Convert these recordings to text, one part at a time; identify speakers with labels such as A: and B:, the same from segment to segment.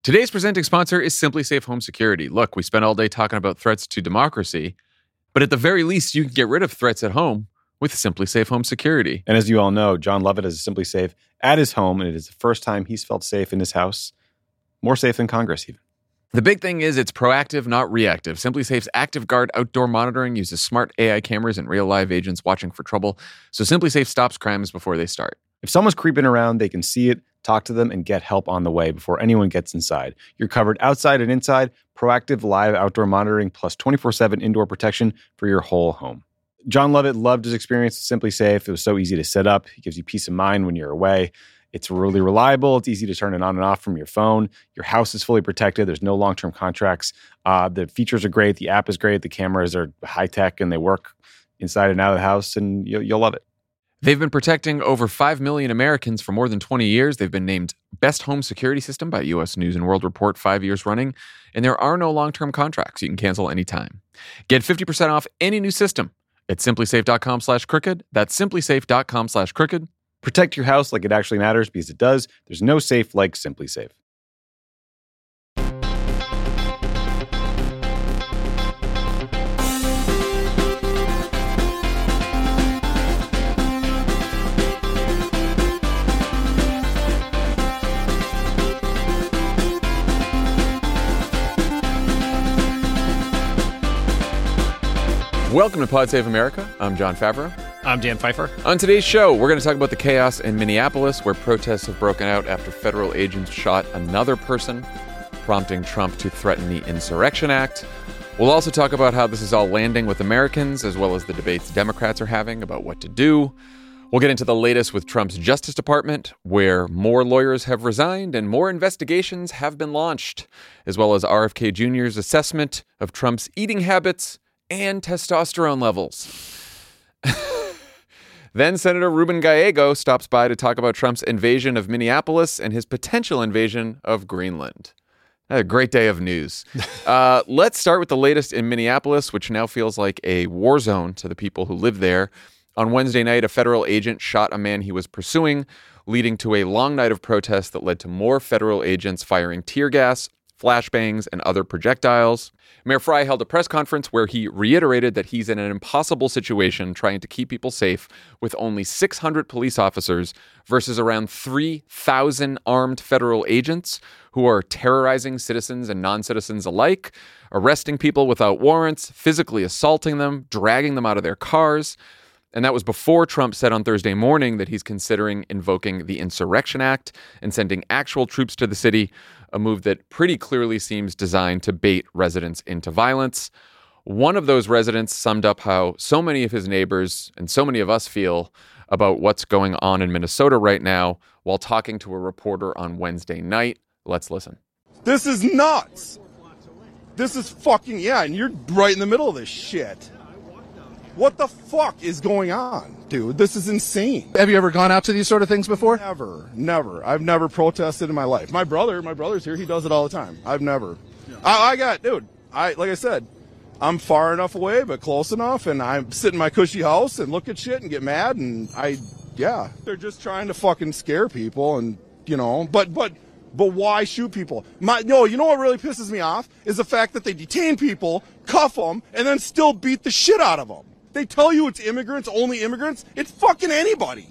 A: Today's presenting sponsor is SimpliSafe Home Security. Look, we spent all day talking about threats to democracy, but at the very least, you can get rid of threats at home with SimpliSafe Home Security.
B: And as you all know, John Lovett has a SimpliSafe at his home, and it is the first time he's felt safe in his house. More safe than Congress, even.
A: The big thing is it's proactive, not reactive. SimpliSafe's ActiveGuard outdoor monitoring uses smart AI cameras and real live agents watching for trouble, so SimpliSafe stops crimes before they start.
B: If someone's creeping around, they can see it, talk to them, and get help on the way before anyone gets inside. You're covered outside and inside, proactive live outdoor monitoring, plus 24/7 indoor protection for your whole home. John Lovett loved his experience with SimpliSafe. It was so easy to set up. It gives you peace of mind when you're away. It's really reliable. It's easy to turn it on and off from your phone. Your house is fully protected. There's no long-term contracts. The features are great. The app is great. The cameras are high-tech, and they work inside and out of the house, and you'll love it.
A: They've been protecting over 5 million Americans for more than 20 years. They've been named Best Home Security System by U.S. News & World Report 5 years running, and there are no long-term contracts. You can cancel anytime. Get 50% off any new system at simplisafe.com/crooked. That's simplisafe.com/crooked.
B: Protect your house like it actually matters, because it does. There's no safe like SimpliSafe.
A: Welcome to Pod Save America. I'm John Favreau.
C: I'm Dan Pfeiffer.
A: On today's show, we're going to talk about the chaos in Minneapolis, where protests have broken out after federal agents shot another person, prompting Trump to threaten the Insurrection Act. We'll also talk about how this is all landing with Americans, as well as the debates Democrats are having about what to do. We'll get into the latest with Trump's Justice Department, where more lawyers have resigned and more investigations have been launched, as well as RFK Jr.'s assessment of Trump's eating habits and testosterone levels. Then Senator Ruben Gallego stops by to talk about Trump's invasion of Minneapolis and his potential invasion of Greenland. A great day of news. Let's start with the latest in Minneapolis, which now feels like a war zone to the people who live there. On Wednesday night, a federal agent shot a man he was pursuing, leading to a long night of protests that led to more federal agents firing tear gas, flashbangs, and other projectiles. Mayor Frey held a press conference where he reiterated that he's in an impossible situation trying to keep people safe with only 600 police officers versus around 3,000 armed federal agents who are terrorizing citizens and non-citizens alike, arresting people without warrants, physically assaulting them, dragging them out of their cars. And that was before Trump said on Thursday morning that he's considering invoking the Insurrection Act and sending actual troops to the city, a move that pretty clearly seems designed to bait residents into violence. One of those residents summed up how so many of his neighbors and so many of us feel about what's going on in Minnesota right now while talking to a reporter on Wednesday night. Let's listen.
D: This is nuts. This is fucking, and you're right in the middle of this shit. What the fuck is going on, dude? This is insane.
C: Have you ever gone out to these sort of things before?
D: Never. I've never protested in my life. My brother's here. He does it all the time. I've never. Yeah. Like I said, I'm far enough away, but close enough, and I sit in my cushy house and look at shit and get mad, and they're just trying to fucking scare people, and but why shoot people? You know what really pisses me off is the fact that they detain people, cuff them, and then still beat the shit out of them. They tell you it's immigrants, only immigrants. It's fucking anybody.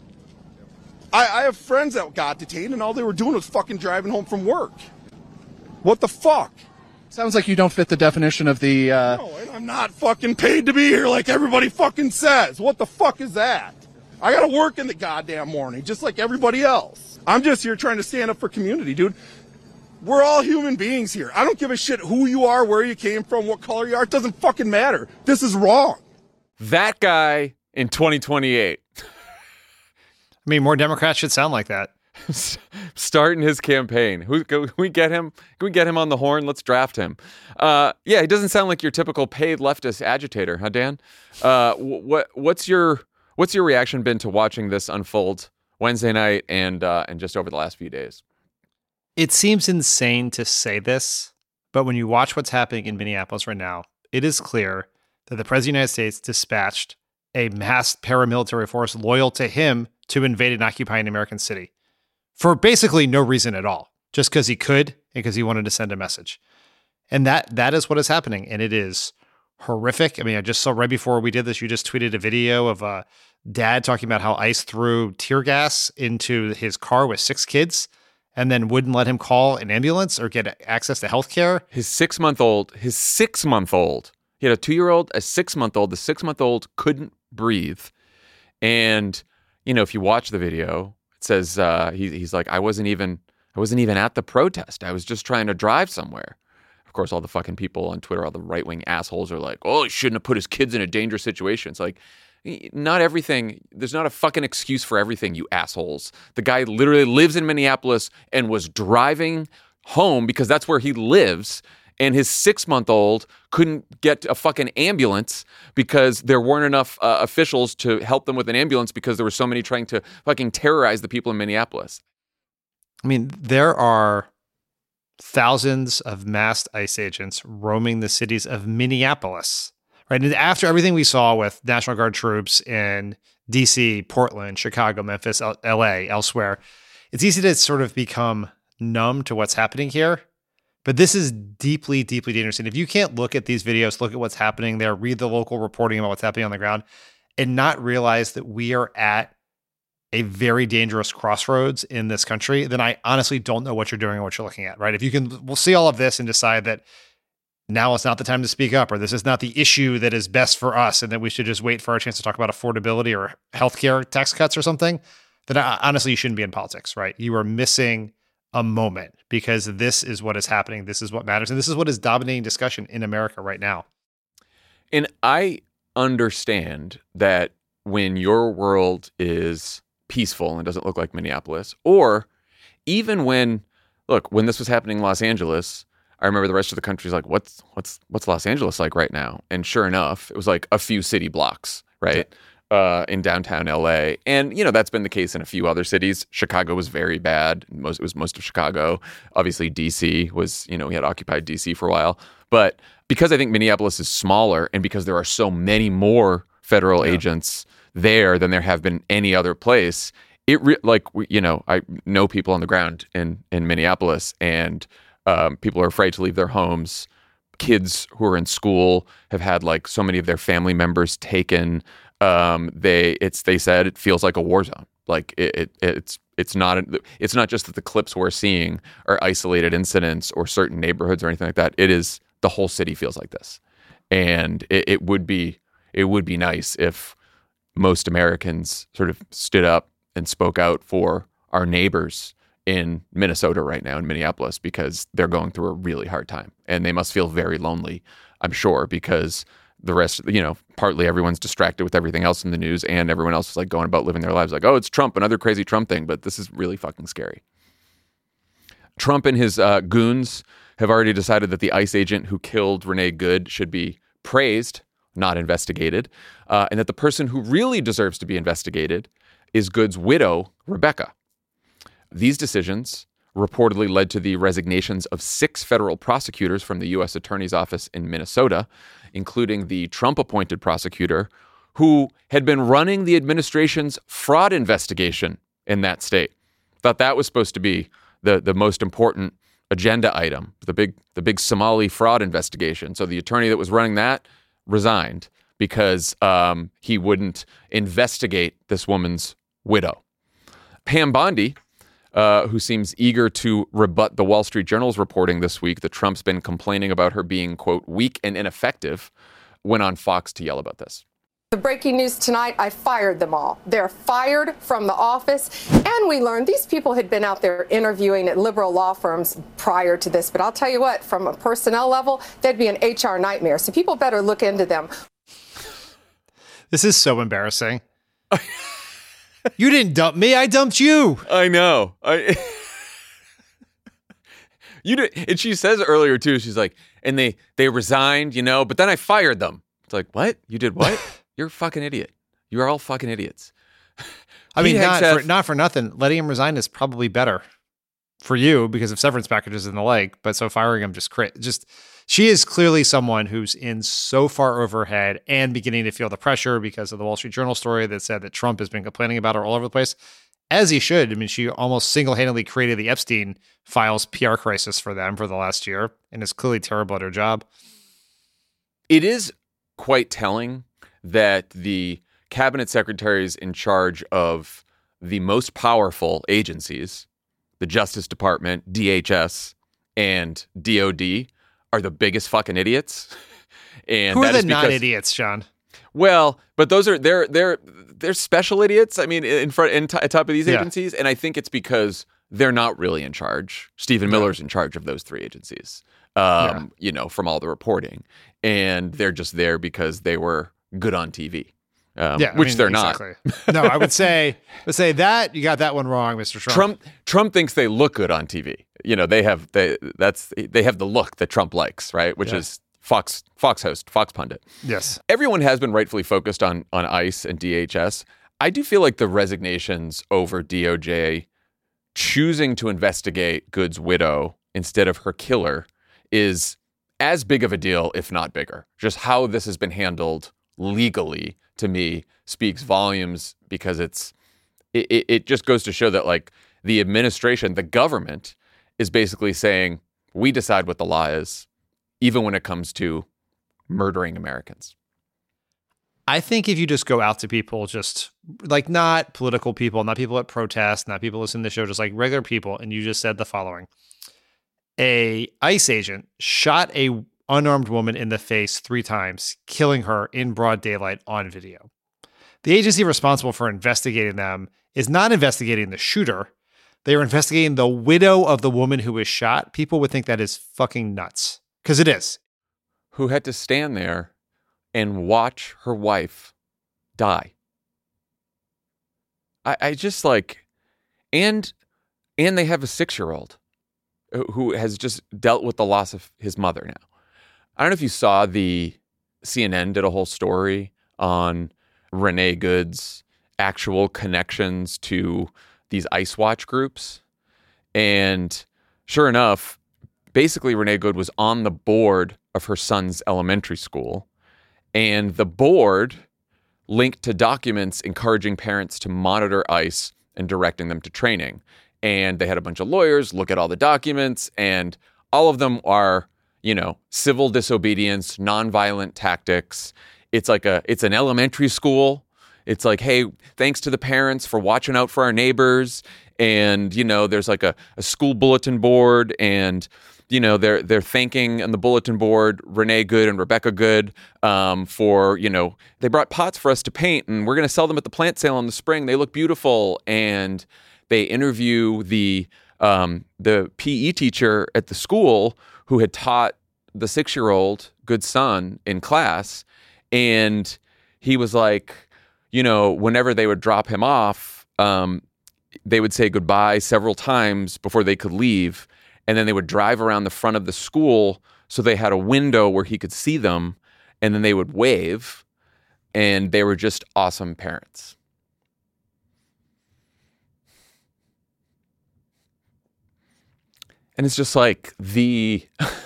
D: I have friends that got detained, and all they were doing was fucking driving home from work. What the fuck?
C: Sounds like you don't fit the definition of the...
D: No, and I'm not fucking paid to be here like everybody fucking says. What the fuck is that? I gotta work in the goddamn morning, just like everybody else. I'm just here trying to stand up for community, dude. We're all human beings here. I don't give a shit who you are, where you came from, what color you are. It doesn't fucking matter. This is wrong.
A: That guy in 2028.
C: I mean, more Democrats should sound like that.
A: Starting his campaign. Can we get him? Can we get him on the horn? Let's draft him. He doesn't sound like your typical paid leftist agitator, huh, Dan? What's your reaction been to watching this unfold Wednesday night and just over the last few days?
C: It seems insane to say this, but when you watch what's happening in Minneapolis right now, it is clear that the President of the United States dispatched a masked paramilitary force loyal to him to invade and occupy an American city for basically no reason at all, just because he could because he wanted to send a message. And that is what is happening. And it is horrific. I mean, I just saw right before we did this, you just tweeted a video of a dad talking about how ICE threw tear gas into his car with 6 kids and then wouldn't let him call an ambulance or get access to healthcare.
A: His 6-month-old, he had a 2-year-old, a 6-month-old. The 6-month-old couldn't breathe. And, you know, if you watch the video, it says he's like, I wasn't even at the protest. I was just trying to drive somewhere. Of course, all the fucking people on Twitter, all the right-wing assholes are like, oh, he shouldn't have put his kids in a dangerous situation. It's like, not everything, there's not a fucking excuse for everything, you assholes. The guy literally lives in Minneapolis and was driving home because that's where he lives. And his 6-month-old couldn't get a fucking ambulance because there weren't enough officials to help them with an ambulance because there were so many trying to fucking terrorize the people in Minneapolis.
C: I mean, there are thousands of masked ICE agents roaming the cities of Minneapolis, right? And after everything we saw with National Guard troops in DC, Portland, Chicago, Memphis, LA, elsewhere, it's easy to sort of become numb to what's happening here. But this is deeply, deeply dangerous. And if you can't look at these videos, look at what's happening there, read the local reporting about what's happening on the ground, and not realize that we are at a very dangerous crossroads in this country, then I honestly don't know what you're doing or what you're looking at, right? If you can, we'll see all of this and decide that now is not the time to speak up, or this is not the issue that is best for us, and that we should just wait for our chance to talk about affordability or healthcare tax cuts or something, then honestly, you shouldn't be in politics, right? You are missing a moment because this is what is happening. This is what matters. And this is what is dominating discussion in America right now.
A: And I understand that when your world is peaceful and doesn't look like Minneapolis, or even when this was happening in Los Angeles, I remember the rest of the country's like, what's Los Angeles like right now? And sure enough, it was like a few city blocks, right? In downtown LA. And, you know, that's been the case in a few other cities. Chicago was very bad. It was most of Chicago. Obviously, DC was, you know, we had occupied DC for a while. But because I think Minneapolis is smaller and because there are so many more federal agents there than there have been any other place, I know people on the ground in Minneapolis, and people are afraid to leave their homes. Kids who are in school have had like so many of their family members taken. They said it feels like a war zone. Like it's not just that the clips we're seeing are isolated incidents or certain neighborhoods or anything like that. It is the whole city feels like this, and it would be nice if most Americans sort of stood up and spoke out for our neighbors in Minnesota right now, in Minneapolis, because they're going through a really hard time, and they must feel very lonely, I'm sure, because the rest, you know, partly everyone's distracted with everything else in the news, and everyone else is like going about living their lives like, oh, it's Trump, another crazy Trump thing. But this is really fucking scary. Trump and his goons have already decided that the ICE agent who killed Renee Good should be praised, not investigated, and that the person who really deserves to be investigated is Good's widow, Rebecca. These decisions reportedly led to the resignations of 6 federal prosecutors from the U.S. Attorney's Office in Minnesota, including the Trump-appointed prosecutor who had been running the administration's fraud investigation in that state. Thought that was supposed to be the most important agenda item, the big Somali fraud investigation. So the attorney that was running that resigned because he wouldn't investigate this woman's widow. Pam Bondi, who seems eager to rebut the Wall Street Journal's reporting this week that Trump's been complaining about her being, quote, weak and ineffective, went on Fox to yell about this.
E: The breaking news tonight, I fired them all. They're fired from the office. And we learned these people had been out there interviewing at liberal law firms prior to this. But I'll tell you what, from a personnel level, they'd be an HR nightmare. So people better look into them.
C: This is so embarrassing. You didn't dump me. I dumped you.
A: I know. You did. And she says earlier, too, she's like, and they resigned, you know, but then I fired them. It's like, what? You did what? You're a fucking idiot. You are all fucking idiots.
C: I mean, not for nothing. Letting him resign is probably better for you because of severance packages and the like. But so firing him she is clearly someone who's in so far overhead and beginning to feel the pressure because of the Wall Street Journal story that said that Trump has been complaining about her all over the place. as he should. I mean, she almost single-handedly created the Epstein files PR crisis for them for the last year and is clearly terrible at her job.
A: It is quite telling that the cabinet secretaries in charge of the most powerful agencies, the Justice Department, DHS, and DOD, are the biggest fucking idiots. And
C: who are
A: that
C: the
A: is because,
C: non-idiots, Sean?
A: well, but those are they're special idiots. I mean, at top of these agencies, and I think it's because they're not really in charge. Stephen Miller's in charge of those three agencies. You know, from all the reporting, and they're just there because they were good on TV. Which they're exactly.
C: not. No, I would say that you got that one wrong, Mr. Trump.
A: Trump thinks they look good on TV. You know, they have the look that Trump likes, right? Which is Fox host, Fox pundit.
C: Yes.
A: Everyone has been rightfully focused on ICE and DHS. I do feel like the resignations over DOJ choosing to investigate Good's widow instead of her killer is as big of a deal, if not bigger. Just how this has been handled legally, to me, speaks volumes, because it just goes to show that, like, the administration, the government, is basically saying, we decide what the law is, even when it comes to murdering Americans.
C: I think if you just go out to people, just like not political people, not people at protests, not people listening to the show, just like regular people, and you just said the following: a ICE agent shot a unarmed woman in the face 3 times, killing her in broad daylight on video. The agency responsible for investigating them is not investigating the shooter. They are investigating the widow of the woman who was shot. People would think that is fucking nuts, because it is.
A: Who had to stand there and watch her wife die. I just like, and they have a 6-year-old who has just dealt with the loss of his mother now. I don't know if you saw CNN did a whole story on Renee Good's actual connections to these ICE Watch groups. And sure enough, basically Renee Good was on the board of her son's elementary school. And the board linked to documents encouraging parents to monitor ICE and directing them to training. And they had a bunch of lawyers look at all the documents, and all of them are, you know, civil disobedience, nonviolent tactics. It's an elementary school. It's like, hey, thanks to the parents for watching out for our neighbors. And, you know, there's like a school bulletin board, and, you know, they're thanking on the bulletin board Renee Good and Rebecca Good for, you know, they brought pots for us to paint, and we're going to sell them at the plant sale in the spring. They look beautiful. And they interview the PE teacher at the school who had taught the 6-year-old Good son in class. And he was like, you know, whenever they would drop him off, they would say goodbye several times before they could leave. And then they would drive around the front of the school so they had a window where he could see them. And then they would wave. And they were just awesome parents. And it's just like the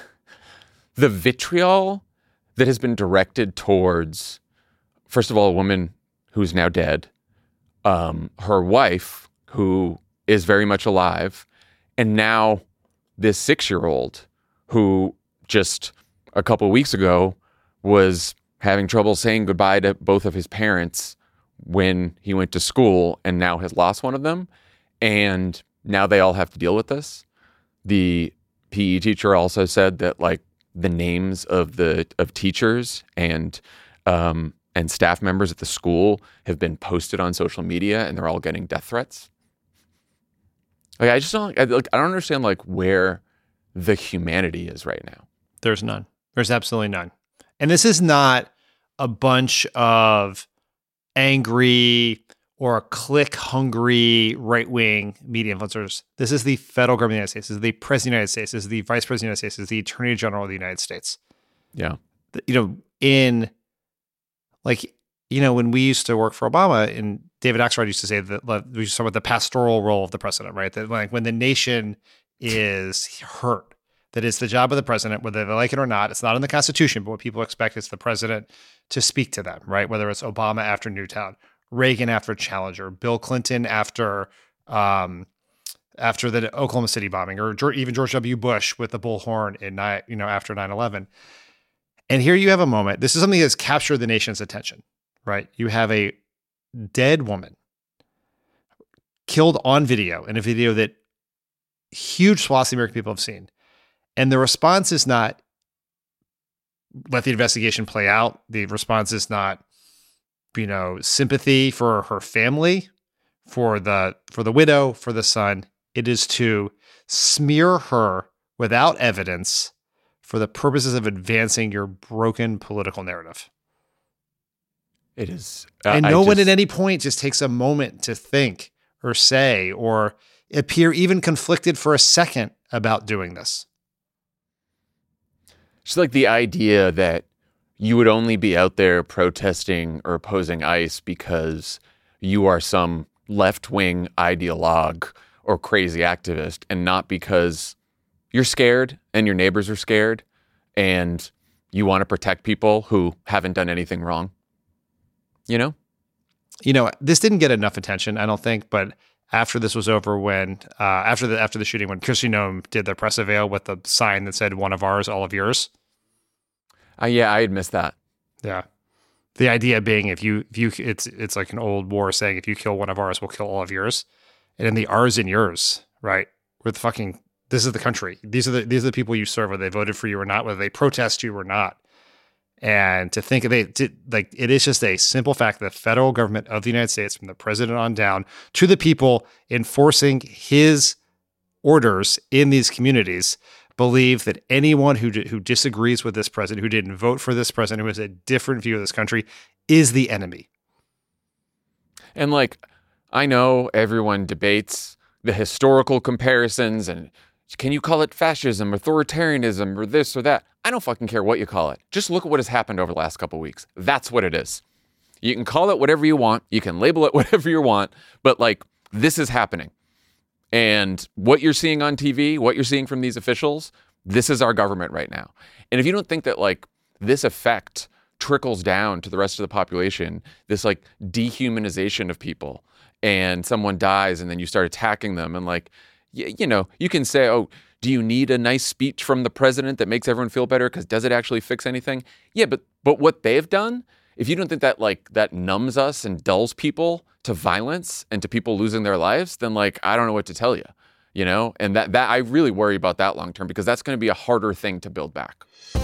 A: vitriol that has been directed towards, first of all, a woman who's now dead, her wife, who is very much alive, and now this 6-year-old who just a couple of weeks ago was having trouble saying goodbye to both of his parents when he went to school, and now has lost one of them. And now they all have to deal with this. The PE teacher also said that, like, the names of teachers and staff members at the school have been posted on social media, and they're all getting death threats. Like, I just don't, I don't understand, like, where the humanity is right now.
C: There's none. There's absolutely none. And this is not a bunch of angry or click-hungry right-wing media influencers. This is the federal government of the United States. This is the president of the United States. This is the vice president of the United States. This is the attorney general of the United States.
A: Yeah.
C: You know, when we used to work for Obama, and David Axelrod used to say that we used to talk about the pastoral role of the president, right? That, like, when the nation is hurt, that it's the job of the president, whether they like it or not. It's not in the Constitution, but what people expect is the president to speak to them, right? Whether it's Obama after Newtown, Reagan after Challenger, Bill Clinton after after the Oklahoma City bombing, or even George W. Bush with the bullhorn after 9/11. And here you have a moment. This is something that's captured the nation's attention, right? You have a dead woman killed on video, in a video that huge swaths of the American people have seen. And the response is not let the investigation play out. The response is not, sympathy for her family, for the widow, for the son. It is to smear her without evidence for the purposes of advancing your broken political narrative.
A: It is.
C: And no one at any point just takes a moment to think or say or appear even conflicted for a second about doing this.
A: It's like the idea that you would only be out there protesting or opposing ICE because you are some left-wing ideologue or crazy activist, and not because you're scared and your neighbors are scared and you want to protect people who haven't done anything wrong.
C: This didn't get enough attention, I don't think, but after this was over, when after the shooting, when Kristi Noem did the press avail with the sign that said "One of ours, all of yours."
A: Yeah, I had missed that.
C: Yeah, the idea being it's like an old war saying, if you kill one of ours, we'll kill all of yours, and in the ours and yours, right? This is the country. These are the people you serve, whether they voted for you or not, whether they protest you or not. And to think it is just a simple fact that the federal government of the United States, from the president on down to the people enforcing his orders in these communities, believe that anyone who disagrees with this president, who didn't vote for this president, who has a different view of this country, is the enemy.
A: And I know everyone debates the historical comparisons and can you call it fascism, authoritarianism, or this or that? I don't fucking care what you call it. Just look at what has happened over the last couple of weeks. That's what it is. You can call it whatever you want. You can label it whatever you want. But this is happening. And what you're seeing on TV, what you're seeing from these officials, this is our government right now. And if you don't think that this effect trickles down to the rest of the population, this dehumanization of people, and someone dies and then you start attacking them and you can say, oh, do you need a nice speech from the president that makes everyone feel better? Because does it actually fix anything? Yeah, but what they've done, if you don't think that that numbs us and dulls people to violence and to people losing their lives, then I don't know what to tell you, And that I really worry about that long term, because that's going to be a harder thing to build back.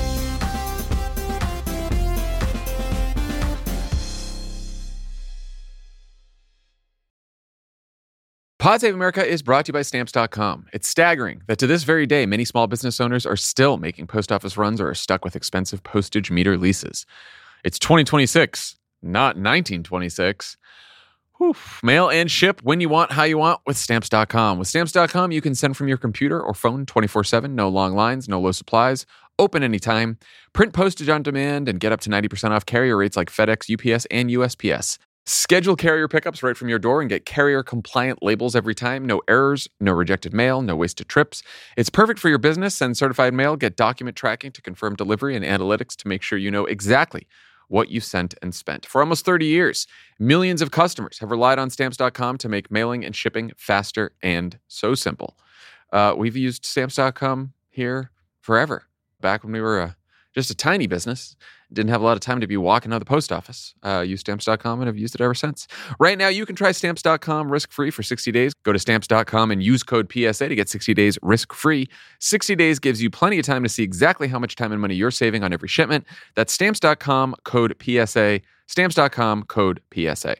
A: Pod Save America is brought to you by Stamps.com. It's staggering that to this very day, many small business owners are still making post office runs or are stuck with expensive postage meter leases. It's 2026, not 1926. Whew. Mail and ship when you want, how you want with Stamps.com. With Stamps.com, you can send from your computer or phone 24/7, no long lines, no low supplies, open anytime, print postage on demand, and get up to 90% off carrier rates like FedEx, UPS, and USPS. Schedule carrier pickups right from your door and get carrier-compliant labels every time. No errors, no rejected mail, no wasted trips. It's perfect for your business. Send certified mail, get document tracking to confirm delivery, and analytics to make sure you know exactly what you sent and spent. For almost 30 years, millions of customers have relied on Stamps.com to make mailing and shipping faster and so simple. We've used Stamps.com here forever. Back when we were just a tiny business, didn't have a lot of time to be walking out of the post office. Used Stamps.com and have used it ever since. Right now, you can try Stamps.com risk-free for 60 days. Go to Stamps.com and use code PSA to get 60 days risk-free. 60 days gives you plenty of time to see exactly how much time and money you're saving on every shipment. That's Stamps.com, code PSA. Stamps.com, code PSA.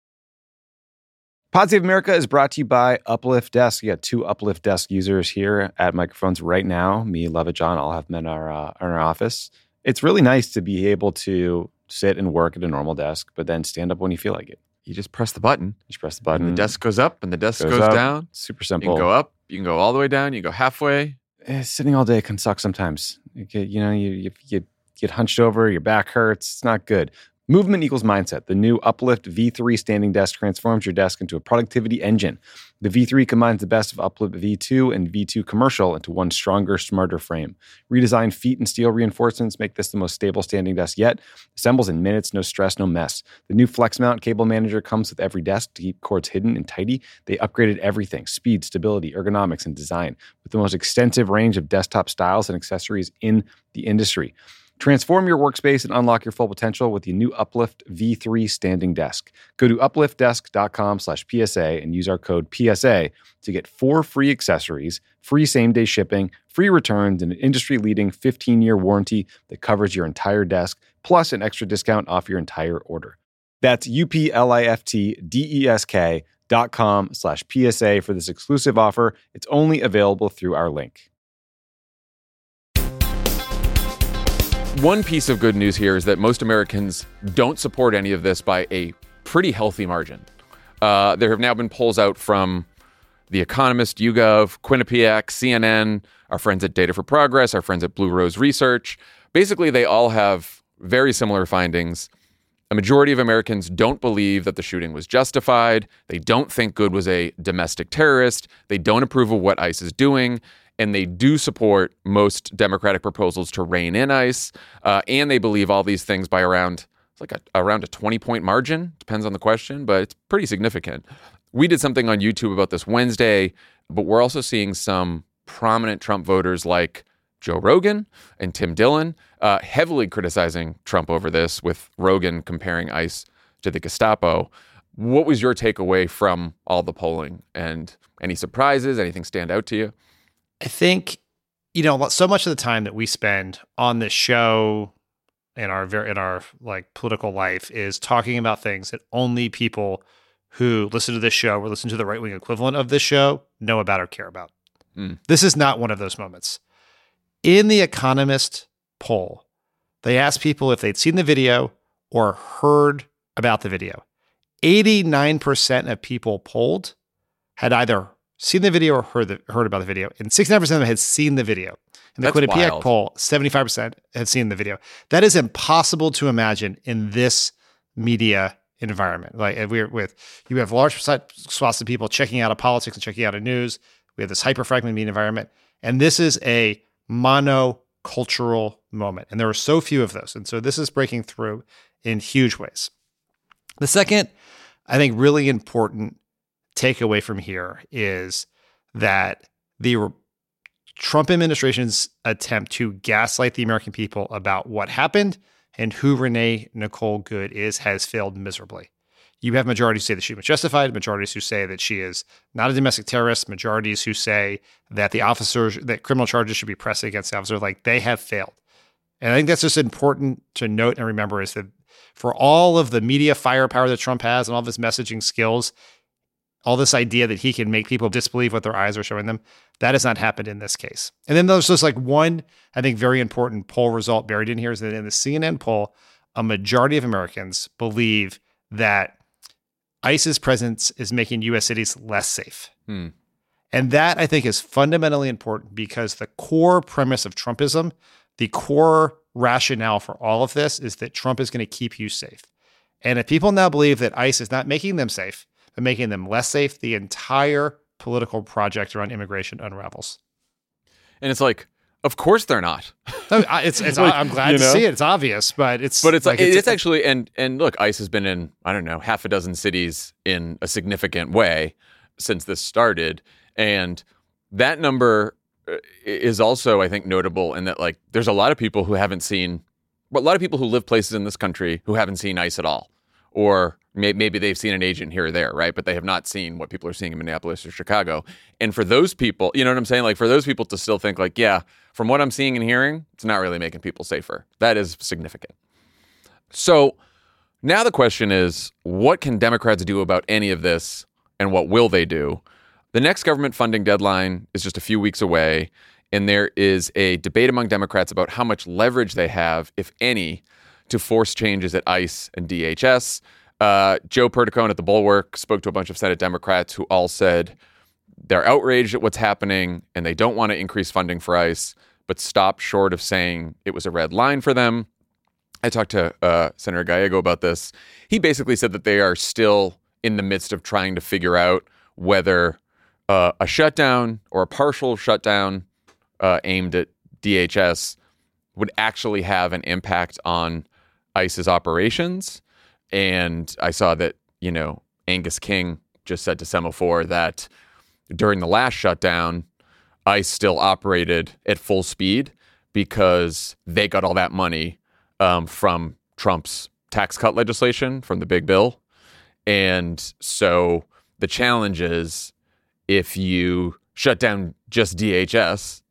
B: Pod Save America is brought to you by Uplift Desk. You got 2 Uplift Desk users here at microphones right now. Me, Levitt, John, all have them in our office. It's really nice to be able to sit and work at a normal desk, but then stand up when you feel like it.
A: You just press the button.
B: And
A: the desk goes up and the desk goes
B: up.
A: down.
B: Super simple.
A: You can go up. You can go all the way down. You can go halfway.
B: Sitting all day can suck sometimes. You get hunched over. Your back hurts. It's not good. Movement equals mindset. The new Uplift V3 standing desk transforms your desk into a productivity engine. The V3 combines the best of Uplift V2 and V2 Commercial into one stronger, smarter frame. Redesigned feet and steel reinforcements make this the most stable standing desk yet. Assembles in minutes, no stress, no mess. The new Flex Mount cable manager comes with every desk to keep cords hidden and tidy. They upgraded everything: speed, stability, ergonomics, and design, with the most extensive range of desktop styles and accessories in the industry. Transform your workspace and unlock your full potential with the new Uplift V3 standing desk. Go to upliftdesk.com/PSA and use our code PSA to get 4 free accessories, free same-day shipping, free returns, and an industry-leading 15-year warranty that covers your entire desk, plus an extra discount off your entire order. That's upliftdesk.com/PSA for this exclusive offer. It's only available through our link.
A: One piece of good news here is that most Americans don't support any of this by a pretty healthy margin. There have now been polls out from The Economist, YouGov, Quinnipiac, CNN, our friends at Data for Progress, our friends at Blue Rose Research. Basically, they all have very similar findings. A majority of Americans don't believe that the shooting was justified. They don't think Good was a domestic terrorist. They don't approve of what ICE is doing. And they do support most Democratic proposals to rein in ICE. And they believe all these things by around a 20-point margin. Depends on the question, but it's pretty significant. We did something on YouTube about this Wednesday, but we're also seeing some prominent Trump voters like Joe Rogan and Tim Dillon heavily criticizing Trump over this, with Rogan comparing ICE to the Gestapo. What was your takeaway from all the polling? And any surprises? Anything stand out to you?
C: I think, so much of the time that we spend on this show in our like political life is talking about things that only people who listen to this show or listen to the right-wing equivalent of this show know about or care about. This is not one of those moments. In the Economist poll, they asked people if they'd seen the video or heard about the video. 89% of people polled had either seen the video or heard about the video, and 69% of them had seen the video. In the Quinnipiac poll, 75% had seen the video. That is impossible to imagine in this media environment. Like you have large swaths of people checking out of politics and checking out of news. We have this hyper-fragmented media environment, and this is a monocultural moment, and there are so few of those. And so this is breaking through in huge ways. The second, I think, really important takeaway from here is that the Trump administration's attempt to gaslight the American people about what happened and who Renee Nicole Good is has failed miserably. You have majorities who say that she was justified, majorities who say that she is not a domestic terrorist, majorities who say that that criminal charges should be pressed against the officer. Like, they have failed. And I think that's just important to note and remember, is that for all of the media firepower that Trump has and all of his messaging skills, all this idea that he can make people disbelieve what their eyes are showing them, that has not happened in this case. And then there's just like one, I think, very important poll result buried in here is that in the CNN poll, a majority of Americans believe that ICE's presence is making U.S. cities less safe. And that, I think, is fundamentally important because the core premise of Trumpism, the core rationale for all of this, is that Trump is going to keep you safe. And if people now believe that ICE is not making them safe, but making them less safe, the entire political project around immigration unravels.
A: And it's like, of course they're not.
C: Like, I'm glad to see it. It's obvious, but it's
A: actually, and look, ICE has been in, I don't know, half a dozen cities in a significant way since this started. And that number is also, I think, notable in that, like, there's a lot of people who live places in this country who haven't seen ICE at all. Or maybe they've seen an agent here or there, right? But they have not seen what people are seeing in Minneapolis or Chicago. And for those people, you know what I'm saying? Like, for those people to still think like, yeah, from what I'm seeing and hearing, it's not really making people safer. That is significant. So now the question is, what can Democrats do about any of this, and what will they do? The next government funding deadline is just a few weeks away, and there is a debate among Democrats about how much leverage they have, if any, to force changes at ICE and DHS. Joe Perticone at the Bulwark spoke to a bunch of Senate Democrats who all said they're outraged at what's happening and they don't want to increase funding for ICE, but stopped short of saying it was a red line for them. I talked to Senator Gallego about this. He basically said that they are still in the midst of trying to figure out whether a shutdown or a partial shutdown aimed at DHS would actually have an impact on ICE's operations. And I saw that, Angus King just said to Semaphore that during the last shutdown, ICE still operated at full speed because they got all that money from Trump's tax cut legislation, from the big bill. And so the challenge is, if you shut down just DHS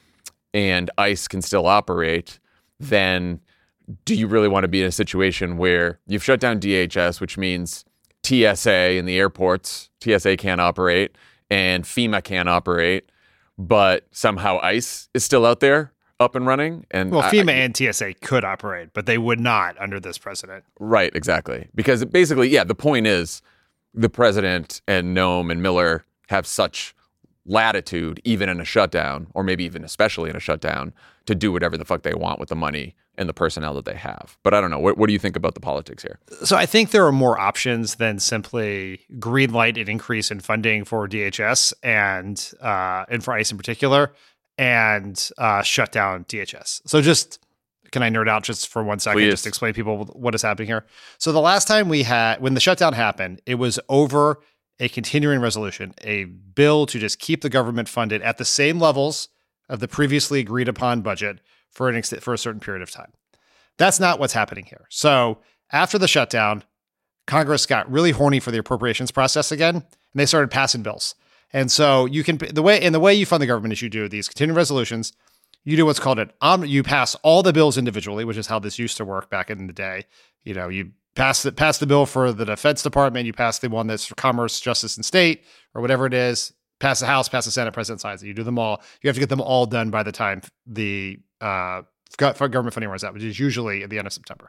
A: and ICE can still operate, then do you really want to be in a situation where you've shut down DHS, which means TSA in the airports, TSA can't operate and FEMA can't operate, but somehow ICE is still out there up and running? And
C: FEMA and TSA could operate, but they would not under this president.
A: Right, exactly. Because basically, the point is the president and Noem and Miller have such latitude, even in a shutdown, or maybe even especially in a shutdown, to do whatever the fuck they want with the money and the personnel that they have. But I don't know. What do you think about the politics here?
C: So I think there are more options than simply green light an increase in funding for DHS and for ICE in particular, and shut down DHS. So can I nerd out just for 1 second?
A: Please.
C: Just explain to people what is happening here. So the last time when the shutdown happened, it was over a continuing resolution, a bill to just keep the government funded at the same levels of the previously agreed upon budget for a certain period of time. That's not what's happening here. So after the shutdown, Congress got really horny for the appropriations process again, and they started passing bills. And so the way you fund the government is you do these continuing resolutions. You do what's called you pass all the bills individually, which is how this used to work back in the day. You pass the bill for the Defense Department, you pass the one that's for Commerce, Justice, and State, or whatever it is. Pass the House, pass the Senate, President signs it. You do them all. You have to get them all done by the time the government funding runs out, which is usually at the end of September.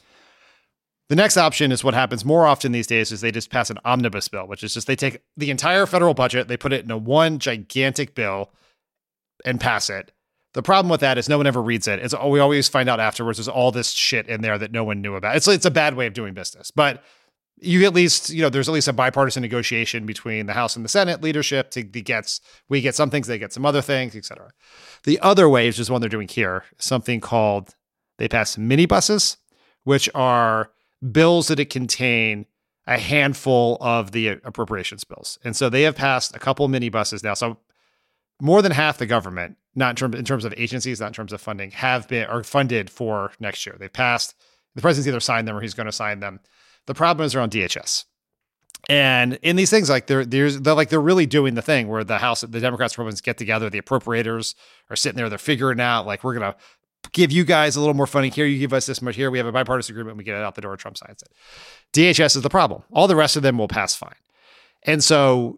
C: The next option is what happens more often these days is they just pass an omnibus bill, which is just they take the entire federal budget, they put it in one gigantic bill and pass it. The problem with that is no one ever reads it. We always find out afterwards there's all this shit in there that no one knew about. It's a bad way of doing business, but you at least, there's at least a bipartisan negotiation between the House and the Senate leadership we get some things, they get some other things, etc. The other way is just one they're doing here, something called, they pass minibuses, which are bills that contain a handful of the appropriations bills. And so they have passed a couple minibuses now. So more than half the government, not in terms of agencies, not in terms of funding, are funded for next year. They've passed. The president's either signed them or he's going to sign them. The problem is around DHS. And in these things, they're really doing the thing where the House, the Democrats, Republicans get together, the appropriators are sitting there, they're figuring out, we're going to give you guys a little more funding here. You give us this much here. We have a bipartisan agreement. We get it out the door. Trump signs it. DHS is the problem. All the rest of them will pass fine. And so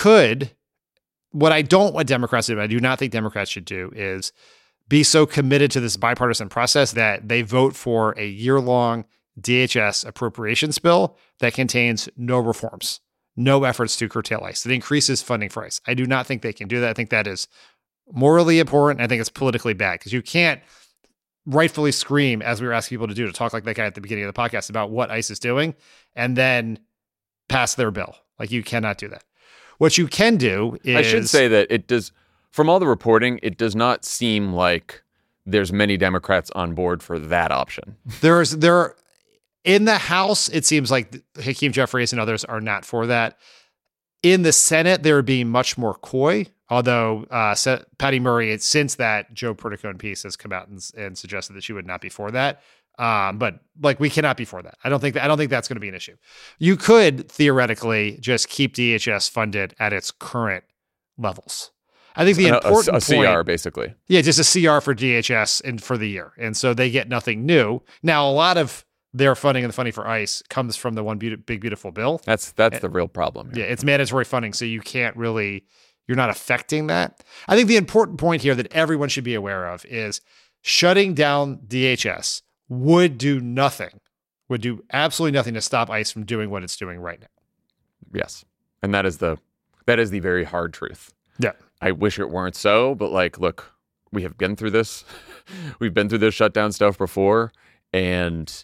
C: what Democrats do, I do not think Democrats should do, is be so committed to this bipartisan process that they vote for a year-long DHS appropriations bill that contains no reforms, no efforts to curtail ICE, that increases funding for ICE. I do not think they can do that. I think that is morally important. I think it's politically bad because you can't rightfully scream, as we were asking people to do, to talk like that guy at the beginning of the podcast about what ICE is doing and then pass their bill. You cannot do that. What you can do is...
A: I should say that it does, from all the reporting, it does not seem like there's many Democrats on board for that option.
C: In the House, it seems like Hakeem Jeffries and others are not for that. In the Senate, they're being much more coy, although Patty Murray, since that Joe Perticone piece, has come out and suggested that she would not be for that. But we cannot be for that. I don't think that's going to be an issue. You could theoretically just keep DHS funded at its current levels. I think the important
A: point, CR basically.
C: Yeah, just a CR for DHS and for the year, and so they get nothing new. Now, a lot of their funding and the funding for ICE comes from the one big beautiful bill.
A: That's the real problem here.
C: Yeah, it's mandatory funding, so you can't really, you're not affecting that. I think the important point here that everyone should be aware of is shutting down DHS would do absolutely nothing to stop ICE from doing what it's doing right now.
A: Yes, and that is the very hard truth.
C: Yeah,
A: I wish it weren't so, but look, we have been through this. We've been through this shutdown stuff before. And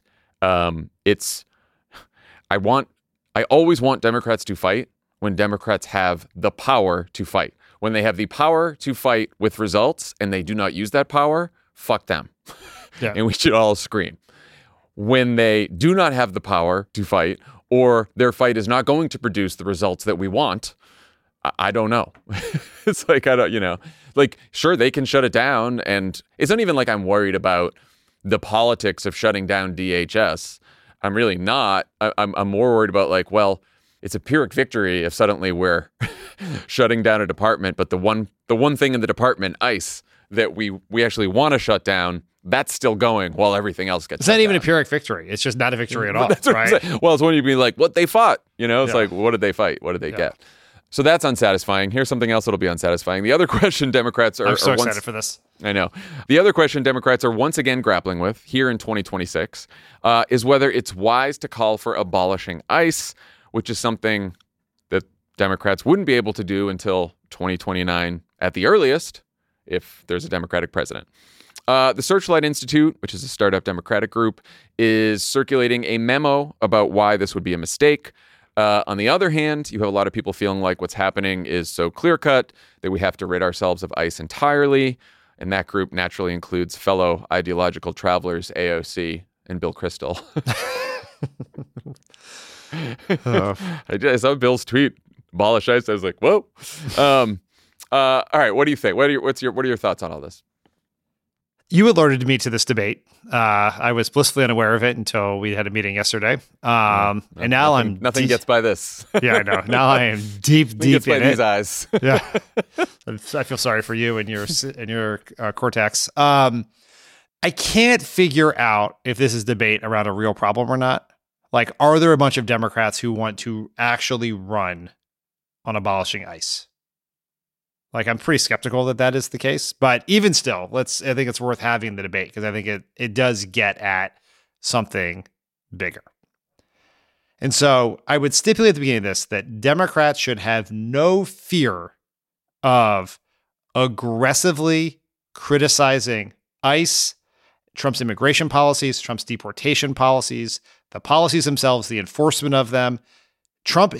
A: I always want Democrats to fight when Democrats have the power to fight. When they have the power to fight with results and they do not use that power, fuck them.
C: Yeah.
A: And we should all scream. When they do not have the power to fight, or their fight is not going to produce the results that we want, I don't know. It's like, sure, they can shut it down. And it's not even like I'm worried about the politics of shutting down DHS. I'm really not. I'm more worried about it's a Pyrrhic victory if suddenly we're shutting down a department, but the one thing in the department, ICE, that we actually want to shut down, that's still going while everything else gets.
C: It's not even
A: down.
C: a Pyrrhic victory. It's just not a victory at all,
A: right? Well, it's when you'd be like, what they fought. It's like, what did they fight? What did they get? So that's unsatisfying. Here's something else that'll be unsatisfying. The other question Democrats are...
C: I'm so excited for this.
A: I know. The other question Democrats are once again grappling with here in 2026 is whether it's wise to call for abolishing ICE, which is something that Democrats wouldn't be able to do until 2029 at the earliest, if there's a Democratic president. The Searchlight Institute, which is a startup Democratic group, is circulating a memo about why this would be a mistake. On the other hand, you have a lot of people feeling like what's happening is so clear-cut that we have to rid ourselves of ICE entirely. And that group naturally includes fellow ideological travelers, AOC, and Bill Kristol. I saw Bill's tweet, abolish ICE. I was like, whoa. All right, what do you think? What are your thoughts on all this?
C: You alerted me to this debate. I was blissfully unaware of it until we had a meeting yesterday. And now
A: nothing gets by this.
C: Yeah, I know. Now I am deep in
A: these
C: it.
A: Eyes.
C: Yeah, I feel sorry for you and your cortex. I can't figure out if this is debate around a real problem or not. Like, are there a bunch of Democrats who want to actually run on abolishing ICE? Like, I'm pretty skeptical that is the case, but even still, I think it's worth having the debate because I think it does get at something bigger. And so I would stipulate at the beginning of this that Democrats should have no fear of aggressively criticizing ICE, Trump's immigration policies, Trump's deportation policies, the policies themselves, the enforcement of them. Trump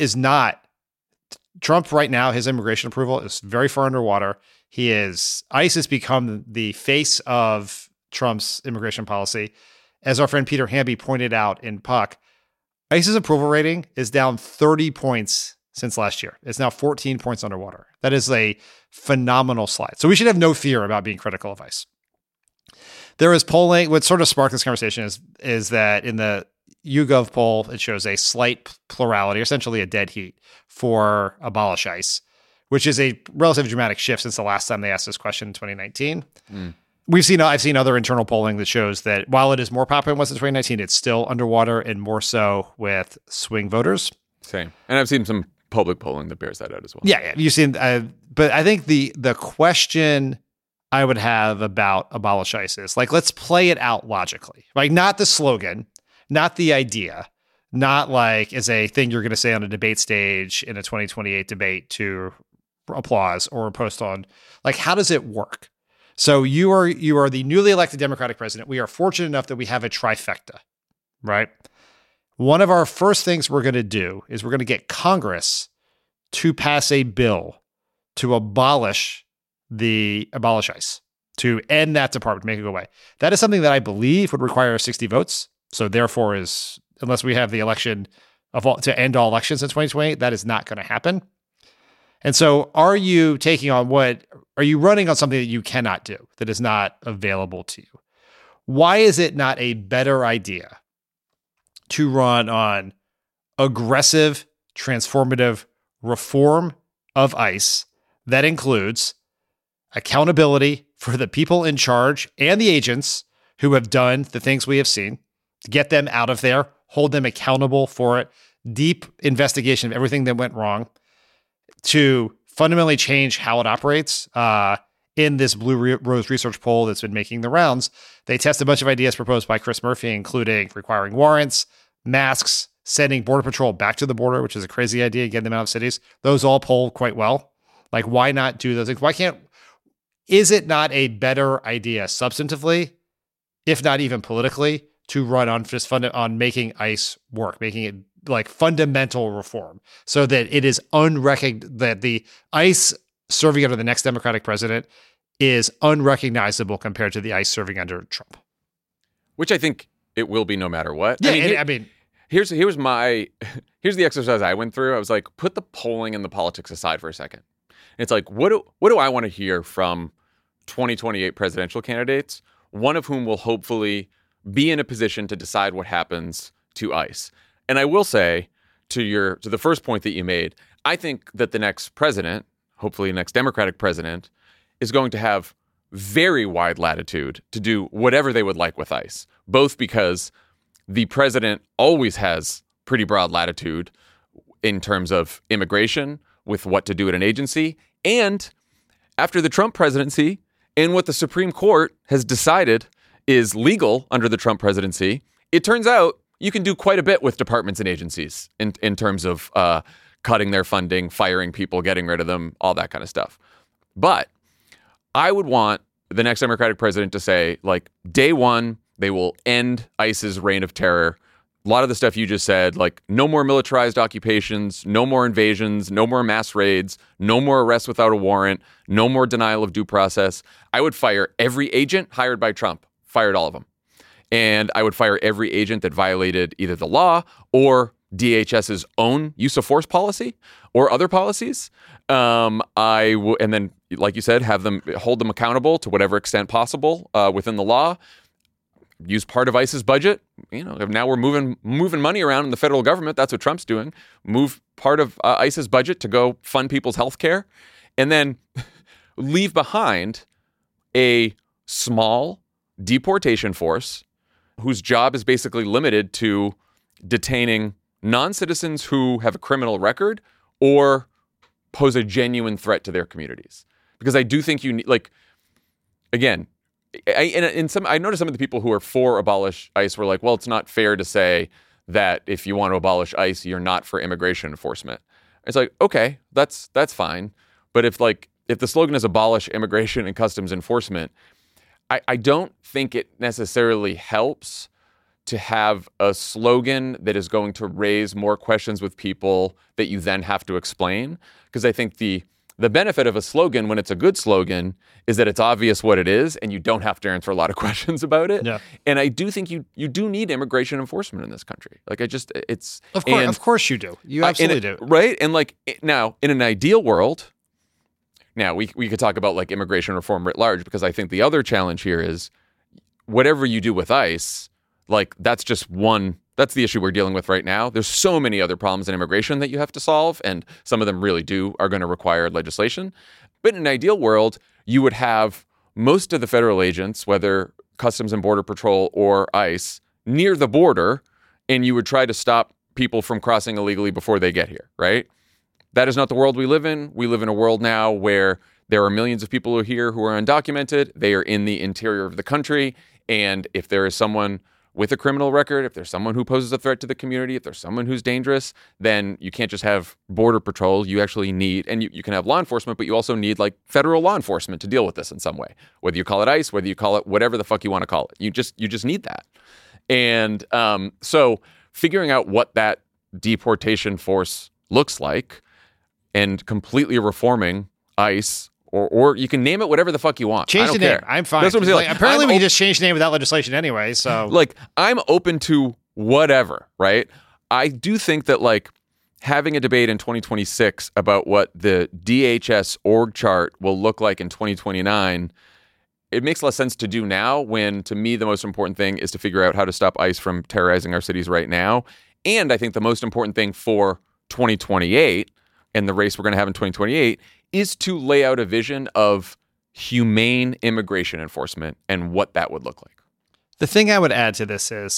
C: right now, his immigration approval is very far underwater. ICE has become the face of Trump's immigration policy. As our friend Peter Hamby pointed out in Puck, ICE's approval rating is down 30 points since last year. It's now 14 points underwater. That is a phenomenal slide. So we should have no fear about being critical of ICE. There is polling. What sort of sparked this conversation is that in the YouGov poll, it shows a slight plurality, essentially a dead heat, for abolish ICE, which is a relatively dramatic shift since the last time they asked this question in 2019. I've seen other internal polling that shows that while it is more popular than it was in 2019, it's still underwater and more so with swing voters.
A: Same. And I've seen some public polling that bears that out as well.
C: Yeah. You've seen, but I think the question I would have about abolish ICE is let's play it out logically, not the slogan, not the idea, not as a thing you're going to say on a debate stage in a 2028 debate to applause or post on. How does it work? So you are the newly elected Democratic president. We are fortunate enough that we have a trifecta, right? One of our first things we're going to do is we're going to get Congress to pass a bill to abolish ICE, to end that department, make it go away. That is something that I believe would require 60 votes. So therefore unless we have the election to end all elections in 2028, that is not going to happen. And so are you running on something that you cannot do, that is not available to you? Why is it not a better idea to run on aggressive, transformative reform of ICE that includes accountability for the people in charge and the agents who have done the things we have seen, to get them out of there, hold them accountable for it, deep investigation of everything that went wrong, to fundamentally change how it operates. In this Blue Rose research poll that's been making the rounds, they test a bunch of ideas proposed by Chris Murphy, including requiring warrants, masks, sending Border Patrol back to the border, which is a crazy idea, getting them out of cities. Those all poll quite well. Why not do those things? Is it not a better idea substantively, if not even politically, to run on on making ICE work, making it like fundamental reform, so that it is that the ICE serving under the next Democratic president is unrecognizable compared to the ICE serving under Trump.
A: Which I think it will be no matter what.
C: Yeah,
A: here's the exercise I went through. I was like, put the polling and the politics aside for a second. It's like, what do I want to hear from 2028 presidential candidates, one of whom will hopefully be in a position to decide what happens to ICE? And I will say to the first point that you made, I think that the next president, hopefully the next Democratic president, is going to have very wide latitude to do whatever they would like with ICE, both because the president always has pretty broad latitude in terms of immigration with what to do at an agency, and after the Trump presidency and what the Supreme Court has decided is legal under the Trump presidency, it turns out you can do quite a bit with departments and agencies in terms of cutting their funding, firing people, getting rid of them, all that kind of stuff. But I would want the next Democratic president to say, like, day one, they will end ICE's reign of terror. A lot of the stuff you just said, like no more militarized occupations, no more invasions, no more mass raids, no more arrests without a warrant, no more denial of due process. I would fire every agent hired by Trump, fired all of them. And I would fire every agent that violated either the law or DHS's own use of force policy or other policies. And then, like you said, hold them accountable to whatever extent possible within the law. Use part of ICE's budget. Now we're moving money around in the federal government. That's what Trump's doing. Move part of ICE's budget to go fund people's health care, and then leave behind a small deportation force whose job is basically limited to detaining non-citizens who have a criminal record or pose a genuine threat to their communities. Because I do think you need, like, again, I noticed some of the people who are for abolish ICE were like, well, it's not fair to say that if you want to abolish ICE, you're not for immigration enforcement. It's like, okay, that's fine. But if the slogan is abolish immigration and customs enforcement, I don't think it necessarily helps to have a slogan that is going to raise more questions with people that you then have to explain. Because I think the benefit of a slogan, when it's a good slogan, is that it's obvious what it is and you don't have to answer a lot of questions about it. Yeah. And I do think you do need immigration enforcement in this country. Like,
C: Of course you do. You absolutely do.
A: Right? And like, now, in an ideal world, now we could talk about like immigration reform writ large, because I think the other challenge here is whatever you do with ICE, like that's the issue we're dealing with right now. There's so many other problems in immigration that you have to solve, and some of them really are going to require legislation. But in an ideal world, you would have most of the federal agents, whether Customs and Border Patrol or ICE, near the border, and you would try to stop people from crossing illegally before they get here, right? That is not the world we live in. We live in a world now where there are millions of people here who are undocumented. They are in the interior of the country, and if there is someone with a criminal record, if there's someone who poses a threat to the community, if there's someone who's dangerous, then you can't just have Border Patrol. You actually need, and you can have law enforcement, but you also need like federal law enforcement to deal with this in some way. Whether you call it ICE, whether you call it whatever the fuck you want to call it. You just need that. And so figuring out what that deportation force looks like and completely reforming ICE, or you can name it whatever the fuck you want.
C: Change the name. I'm fine.
A: That's what I'm saying.
C: Apparently, we can just change the name without legislation anyway. So,
A: like, I'm open to whatever, right? I do think that, like, having a debate in 2026 about what the DHS org chart will look like in 2029, it makes less sense to do now, when, to me, the most important thing is to figure out how to stop ICE from terrorizing our cities right now. And I think the most important thing for 2028 and the race we're going to have in 2028 is to lay out a vision of humane immigration enforcement and what that would look like.
C: The thing I would add to this is,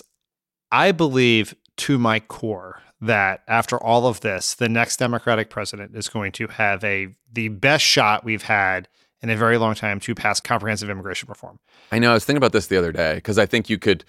C: I believe to my core that after all of this, the next Democratic president is going to have the best shot we've had in a very long time to pass comprehensive immigration reform.
A: I know. I was thinking about this the other day, because I think you could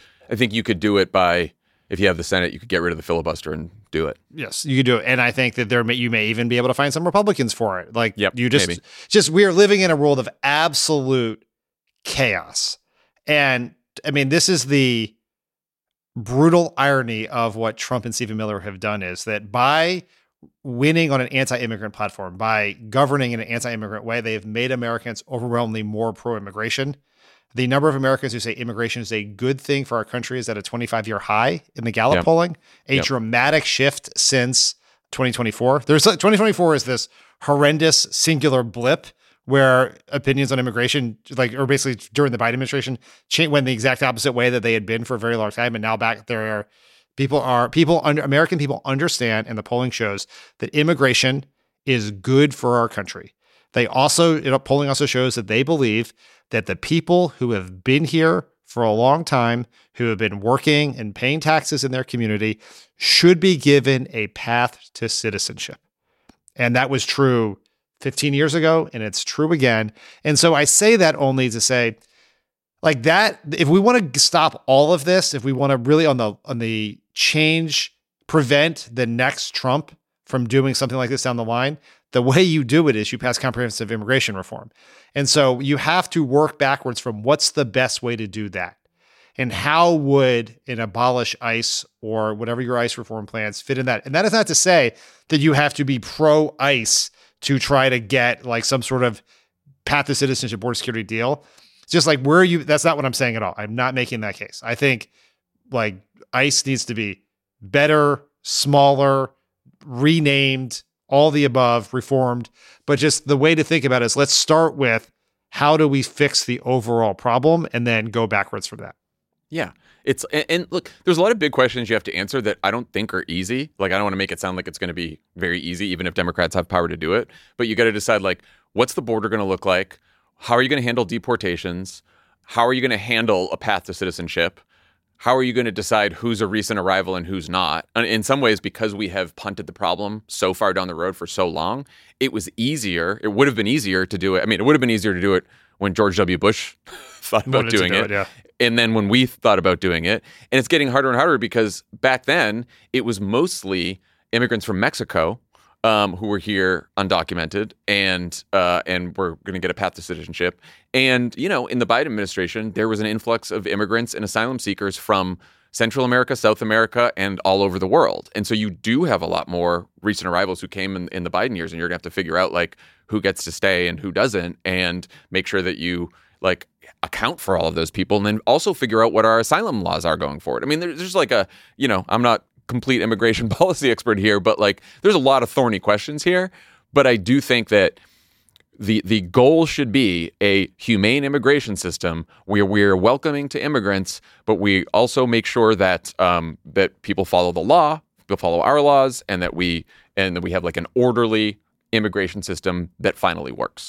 A: do it by, if you have the Senate, you could get rid of the filibuster and do it.
C: Yes, you could do it. And I think that you may even be able to find some Republicans for it. Like,
A: yep,
C: we are living in a world of absolute chaos. And I mean, this is brutal irony of what Trump and Stephen Miller have done is that by winning on an anti-immigrant platform, by governing in an anti-immigrant way, they have made Americans overwhelmingly more pro-immigration. The number of Americans who say immigration is a good thing for our country is at a 25-year high in the Gallup polling, a dramatic shift since 2024. 2024 is this horrendous singular blip where opinions on immigration, or basically during the Biden administration, went the exact opposite way that they had been for a very long time, and now back there American people understand, and the polling shows that immigration is good for our country. Polling also shows that they believe that the people who have been here for a long time, who have been working and paying taxes in their community, should be given a path to citizenship. And that was true 15 years ago, and it's true again. And so I say that only to say, like, that, if we want to stop all of this, if we want to really on the change, prevent the next Trump from doing something like this down the line, the way you do it is you pass comprehensive immigration reform. And so you have to work backwards from what's the best way to do that. And how would an abolish ICE or whatever your ICE reform plans fit in that? And that is not to say that you have to be pro-ICE to try to get like some sort of path to citizenship border security deal. It's just like, that's not what I'm saying at all. I'm not making that case. I think like ICE needs to be better, smaller, renamed, all the above, reformed. But just the way to think about it is, let's start with how do we fix the overall problem and then go backwards from that.
A: Yeah. And look, there's a lot of big questions you have to answer that I don't think are easy. Like, I don't want to make it sound like it's going to be very easy, even if Democrats have power to do it. But you got to decide, like, what's the border going to look like? How are you going to handle deportations? How are you going to handle a path to citizenship? How are you going to decide who's a recent arrival and who's not? And in some ways, because we have punted the problem so far down the road for so long, it would have been easier to do it. I mean, it would have been easier to do it when George W. Bush thought about doing it. Yeah. And then when we thought about doing it. And it's getting harder and harder because back then it was mostly immigrants from Mexico who were here undocumented and were going to get a path to citizenship. And, in the Biden administration, there was an influx of immigrants and asylum seekers from Central America, South America, and all over the world. And so you do have a lot more recent arrivals who came in the Biden years, and you're going to have to figure out like who gets to stay and who doesn't, and make sure that you like account for all of those people, and then also figure out what our asylum laws are going forward. I mean, there's like I'm not complete immigration policy expert here, but like there's a lot of thorny questions here. But I do think that the goal should be a humane immigration system where we're welcoming to immigrants, but we also make sure that that people follow the law, people follow our laws, and that we have like an orderly immigration system that finally works.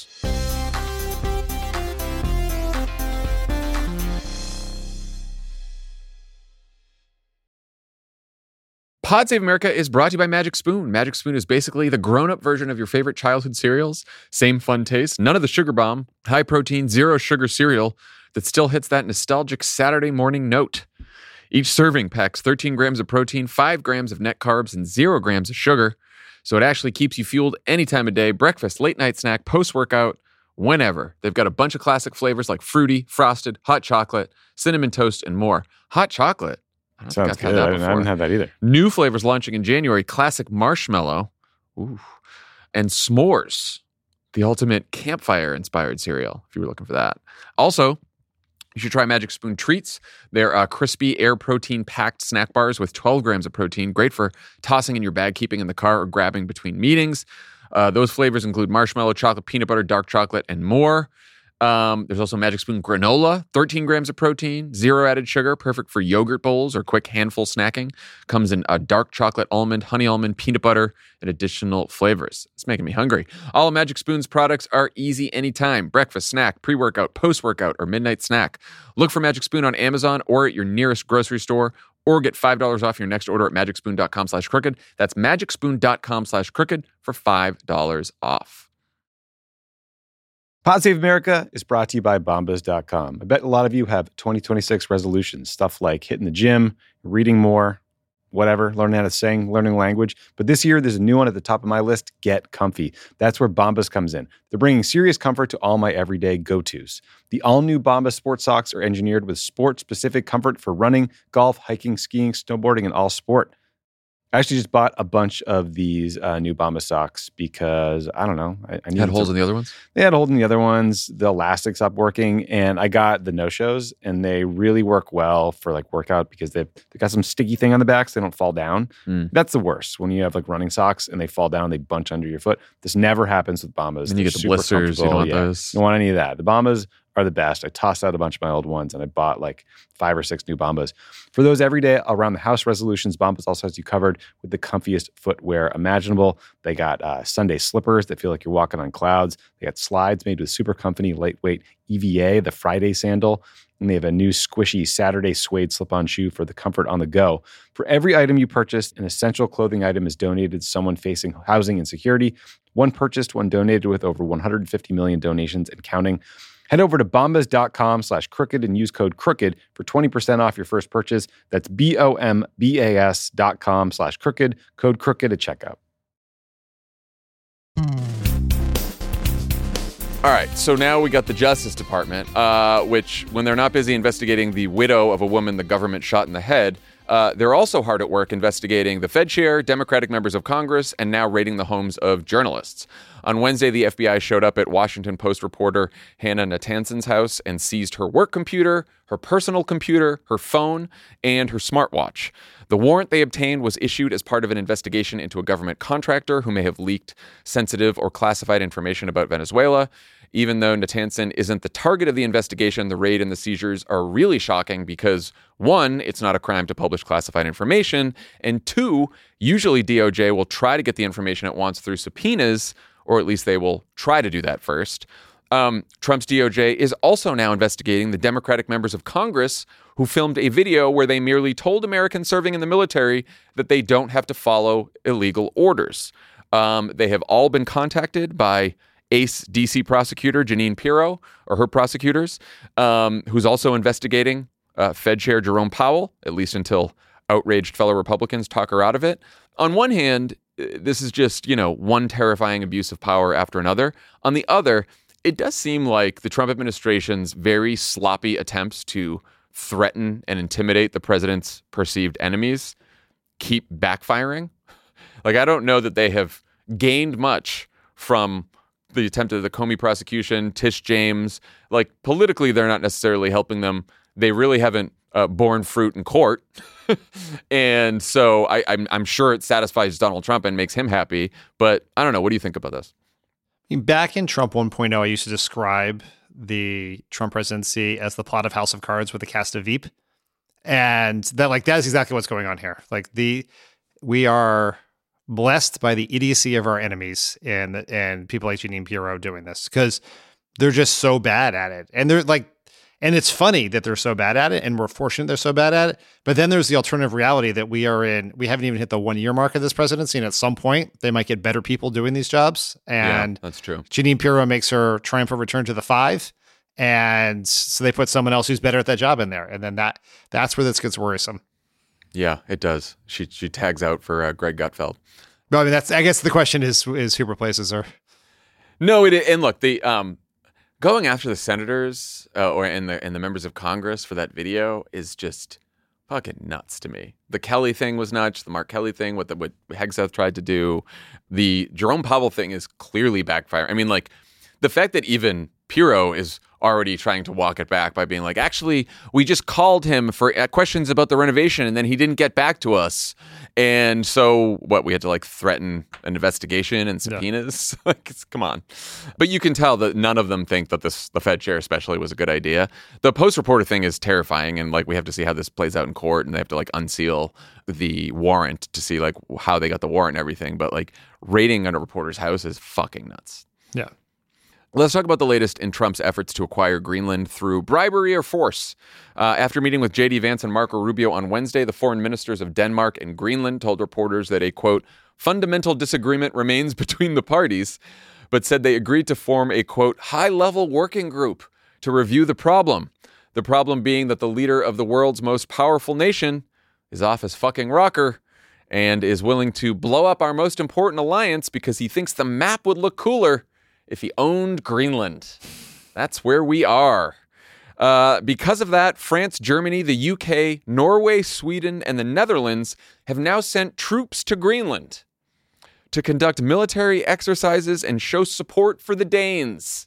A: Pod Save America is brought to you by Magic Spoon. Magic Spoon is basically the grown-up version of your favorite childhood cereals. Same fun taste, none of the sugar bomb, high protein, zero sugar cereal that still hits that nostalgic Saturday morning note. Each serving packs 13 grams of protein, 5 grams of net carbs, and 0 grams of sugar. So it actually keeps you fueled any time of day, breakfast, late night snack, post-workout, whenever. They've got a bunch of classic flavors like fruity, frosted, hot chocolate, cinnamon toast, and more. Hot chocolate?
B: Sounds good. I haven't had that either.
A: New flavors launching in January: classic marshmallow, and s'mores, the ultimate campfire-inspired cereal, if you were looking for that. Also, you should try Magic Spoon Treats. They're crispy, air protein-packed snack bars with 12 grams of protein, great for tossing in your bag, keeping in the car, or grabbing between meetings. Those flavors include marshmallow, chocolate, peanut butter, dark chocolate, and more. There's also Magic Spoon Granola, 13 grams of protein, 0 added sugar, perfect for yogurt bowls or quick handful snacking. Comes in dark chocolate, almond, honey almond, peanut butter, and additional flavors. It's making me hungry. All of Magic Spoon's products are easy anytime. Breakfast, snack, pre-workout, post-workout, or midnight snack. Look for Magic Spoon on Amazon or at your nearest grocery store, or get $5 off your next order at magicspoon.com/crooked. That's magicspoon.com/crooked for $5 off.
B: Pod Save America is brought to you by Bombas.com. I bet a lot of you have 2026 resolutions, stuff like hitting the gym, reading more, whatever, learning how to sing, learning language. But this year, there's a new one at the top of my list, Get Comfy. That's where Bombas comes in. They're bringing serious comfort to all my everyday go-tos. The all-new Bombas sports socks are engineered with sport-specific comfort for running, golf, hiking, skiing, snowboarding, and all sport. I actually just bought a bunch of these new Bombas socks because, I don't know. I needed
A: Had holes in the other ones?
B: They had holes in the other ones. The elastic stopped working, and I got the no-shows, and they really work well for like workout because they got some sticky thing on the back so they don't fall down. That's the worst. When you have like running socks and they fall down, they bunch under your foot. This never happens with Bombas.
A: And you get the blisters. You don't want those.
B: You don't want any of that. The Bombas are the best. I tossed out a bunch of my old ones and I bought like 5 or 6 new Bombas. For those everyday around the house resolutions, Bombas also has you covered with the comfiest footwear imaginable. They got Sunday slippers that feel like you're walking on clouds. They got slides made with super comfy, lightweight EVA, the Friday sandal. And they have a new squishy Saturday suede slip-on shoe for the comfort on the go. For every item you purchase, an essential clothing item is donated to someone facing housing insecurity. One purchased, one donated, with over 150 million donations and counting. Head over to bombas.com/crooked and use code crooked for 20% off your first purchase. That's bombas.com/crooked, code crooked at checkout.
A: All right, so now we got the Justice Department, which, when they're not busy investigating the widow of a woman the government shot in the head, they're also hard at work investigating the Fed chair, Democratic members of Congress, and now raiding the homes of journalists. On Wednesday, the FBI showed up at Washington Post reporter Hannah Natanzon's house and seized her work computer, her personal computer, her phone, and her smartwatch. The warrant they obtained was issued as part of an investigation into a government contractor who may have leaked sensitive or classified information about Venezuela. Even though Natanzon isn't the target of the investigation, the raid and the seizures are really shocking because, 1, it's not a crime to publish classified information, and 2, usually DOJ will try to get the information it wants through subpoenas, or at least they will try to do that first. Trump's DOJ is also now investigating the Democratic members of Congress who filmed a video where they merely told Americans serving in the military that they don't have to follow illegal orders. They have all been contacted by ace DC prosecutor Jeanine Pirro, or her prosecutors, who's also investigating Fed Chair Jerome Powell, at least until outraged fellow Republicans talk her out of it. On one hand, this is just, one terrifying abuse of power after another. On the other, it does seem like the Trump administration's very sloppy attempts to threaten and intimidate the president's perceived enemies keep backfiring. Like, I don't know that they have gained much from the attempt of the Comey prosecution, Tish James. Like, politically, they're not necessarily helping them. They really haven't borne fruit in court. And so I'm sure it satisfies Donald Trump and makes him happy. But I don't know. What do you think about this?
C: Back in Trump 1.0, I used to describe the Trump presidency as the plot of House of Cards with a cast of Veep. And that is exactly what's going on here. We are blessed by the idiocy of our enemies and people like Jeanine Pirro doing this because they're just so bad at it. And and it's funny that they're so bad at it, and we're fortunate they're so bad at it. But then there's the alternative reality that we haven't even hit the 1-year mark of this presidency, and at some point they might get better people doing these jobs. And
A: yeah, that's true.
C: Jeanine Pirro makes her triumphant return to the 5, and so they put someone else who's better at that job in there, and then that's where this gets worrisome.
A: Yeah, it does. She tags out for Greg Gutfeld.
C: But I mean, I guess the question is who replaces her?
A: No, and look, the going after the senators and the members of Congress for that video is just fucking nuts to me. The Kelly thing was nuts. The Mark Kelly thing, what Hegseth tried to do. The Jerome Powell thing is clearly backfiring. I mean, the fact that even Pirro is already trying to walk it back by being like, actually, we just called him for questions about the renovation and then he didn't get back to us. And so we had to threaten an investigation and subpoenas. Yeah. Come on. But you can tell that none of them think that the Fed chair especially was a good idea. The Post reporter thing is terrifying. And we have to see how this plays out in court, and they have to unseal the warrant to see how they got the warrant and everything. But raiding a reporter's house is fucking nuts.
C: Yeah.
A: Let's talk about the latest in Trump's efforts to acquire Greenland through bribery or force. After meeting with J.D. Vance and Marco Rubio on Wednesday, the foreign ministers of Denmark and Greenland told reporters that a, quote, fundamental disagreement remains between the parties, but said they agreed to form a, quote, high-level working group to review the problem. The problem being that the leader of the world's most powerful nation is off his fucking rocker and is willing to blow up our most important alliance because he thinks the map would look cooler if he owned Greenland. That's where we are. Because of that, France, Germany, the UK, Norway, Sweden, and the Netherlands have now sent troops to Greenland to conduct military exercises and show support for the Danes.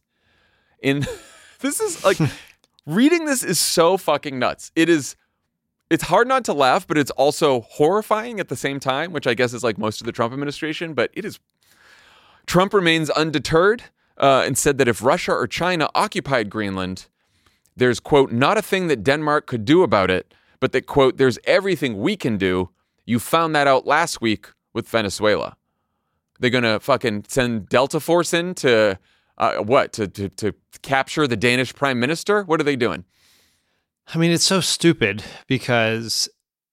A: This is like, reading this is so fucking nuts. It's hard not to laugh, but it's also horrifying at the same time, which I guess is like most of the Trump administration, but it is. Trump remains undeterred and said that if Russia or China occupied Greenland, there's, quote, not a thing that Denmark could do about it, but that, quote, there's everything we can do. You found that out last week with Venezuela. They're going to fucking send Delta Force in to, to capture the Danish prime minister? What are they doing?
C: I mean, it's so stupid because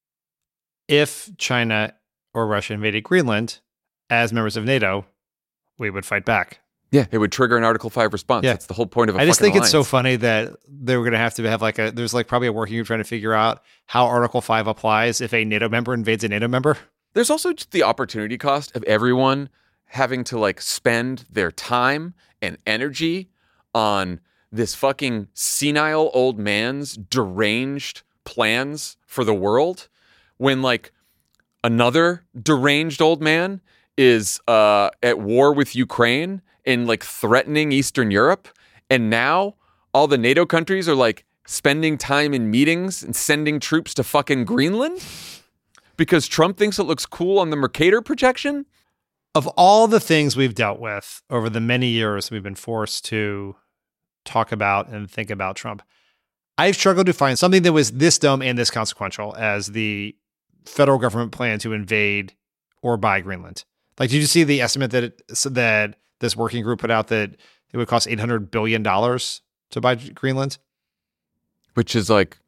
C: if China or Russia invaded Greenland as members of NATO, we would fight back.
A: Yeah, it would trigger an Article 5 response.
C: Yeah.
A: That's the whole point of a
C: I just
A: fucking
C: think it's so
A: alliance.
C: funny that they were going to have like there's like probably a working group trying to figure out how Article 5 applies if a NATO member invades a NATO member.
A: There's also just the opportunity cost of everyone having to like spend their time and energy on this fucking senile old man's deranged plans for the world when like another deranged old man is at war with Ukraine and like threatening Eastern Europe. And now all the NATO countries are like spending time in meetings and sending troops to fucking Greenland because Trump thinks it looks cool on the Mercator projection.
C: Of all the things we've dealt with over the many years we've been forced to talk about and think about Trump, I've struggled to find something that was this dumb and this consequential as the federal government plan to invade or buy Greenland. Like, did you see the estimate that this working group put out that it would cost $800 billion to buy Greenland?
A: Which is like,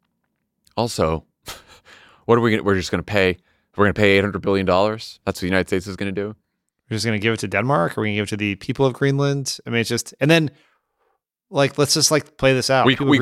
A: also, what are we going to, we're just going to pay, we're going to pay $800 billion? That's what the United States is going to do?
C: We're just going to give it to Denmark? Or are we going to give it to the people of Greenland? I mean, it's just, and then like, let's just like play this out.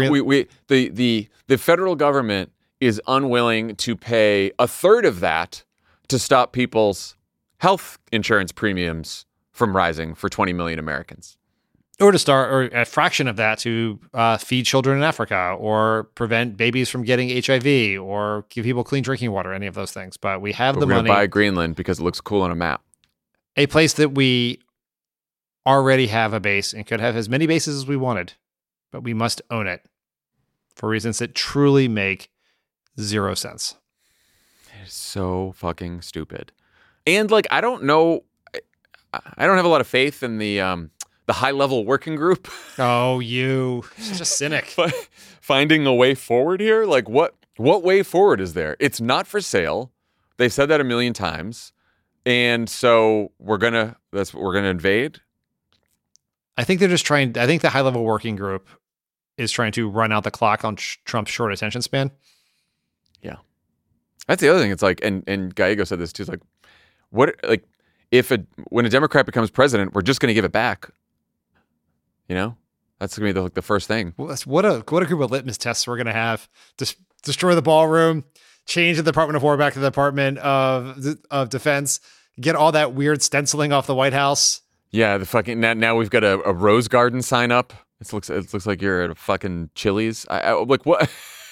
A: The federal government is unwilling to pay a third of that to stop people's health insurance premiums from rising for 20 million Americans.
C: Or to start, or a fraction of that to feed children in Africa, or prevent babies from getting HIV, or give people clean drinking water, any of those things. But we have the
A: We're
C: money.
A: going to buy Greenland because it looks cool on a map.
C: A place that we already have a base and could have as many bases as we wanted, but we must own it for reasons that truly make zero sense.
A: It's so fucking stupid. And like, I don't know, I don't have a lot of faith in the high-level working group.
C: Oh, you such a cynic.
A: Finding a way forward here? Like, what way forward is there? It's not for sale. They've said that a million times. And so we're gonna invade.
C: I think they're just trying. I think the high-level working group is trying to run out the clock on Trump's short attention span.
A: Yeah, that's the other thing. It's like, and Gallego said this too. It's like, what? Like, when a Democrat becomes president, we're just going to give it back. You know, that's going to be the first thing.
C: What a group of litmus tests we're going to have. Destroy the ballroom, change the Department of War back to the Department of Defense, get all that weird stenciling off the White House.
A: Yeah, the fucking now we've got a Rose Garden sign up. It looks like you're at a fucking Chili's. I like what?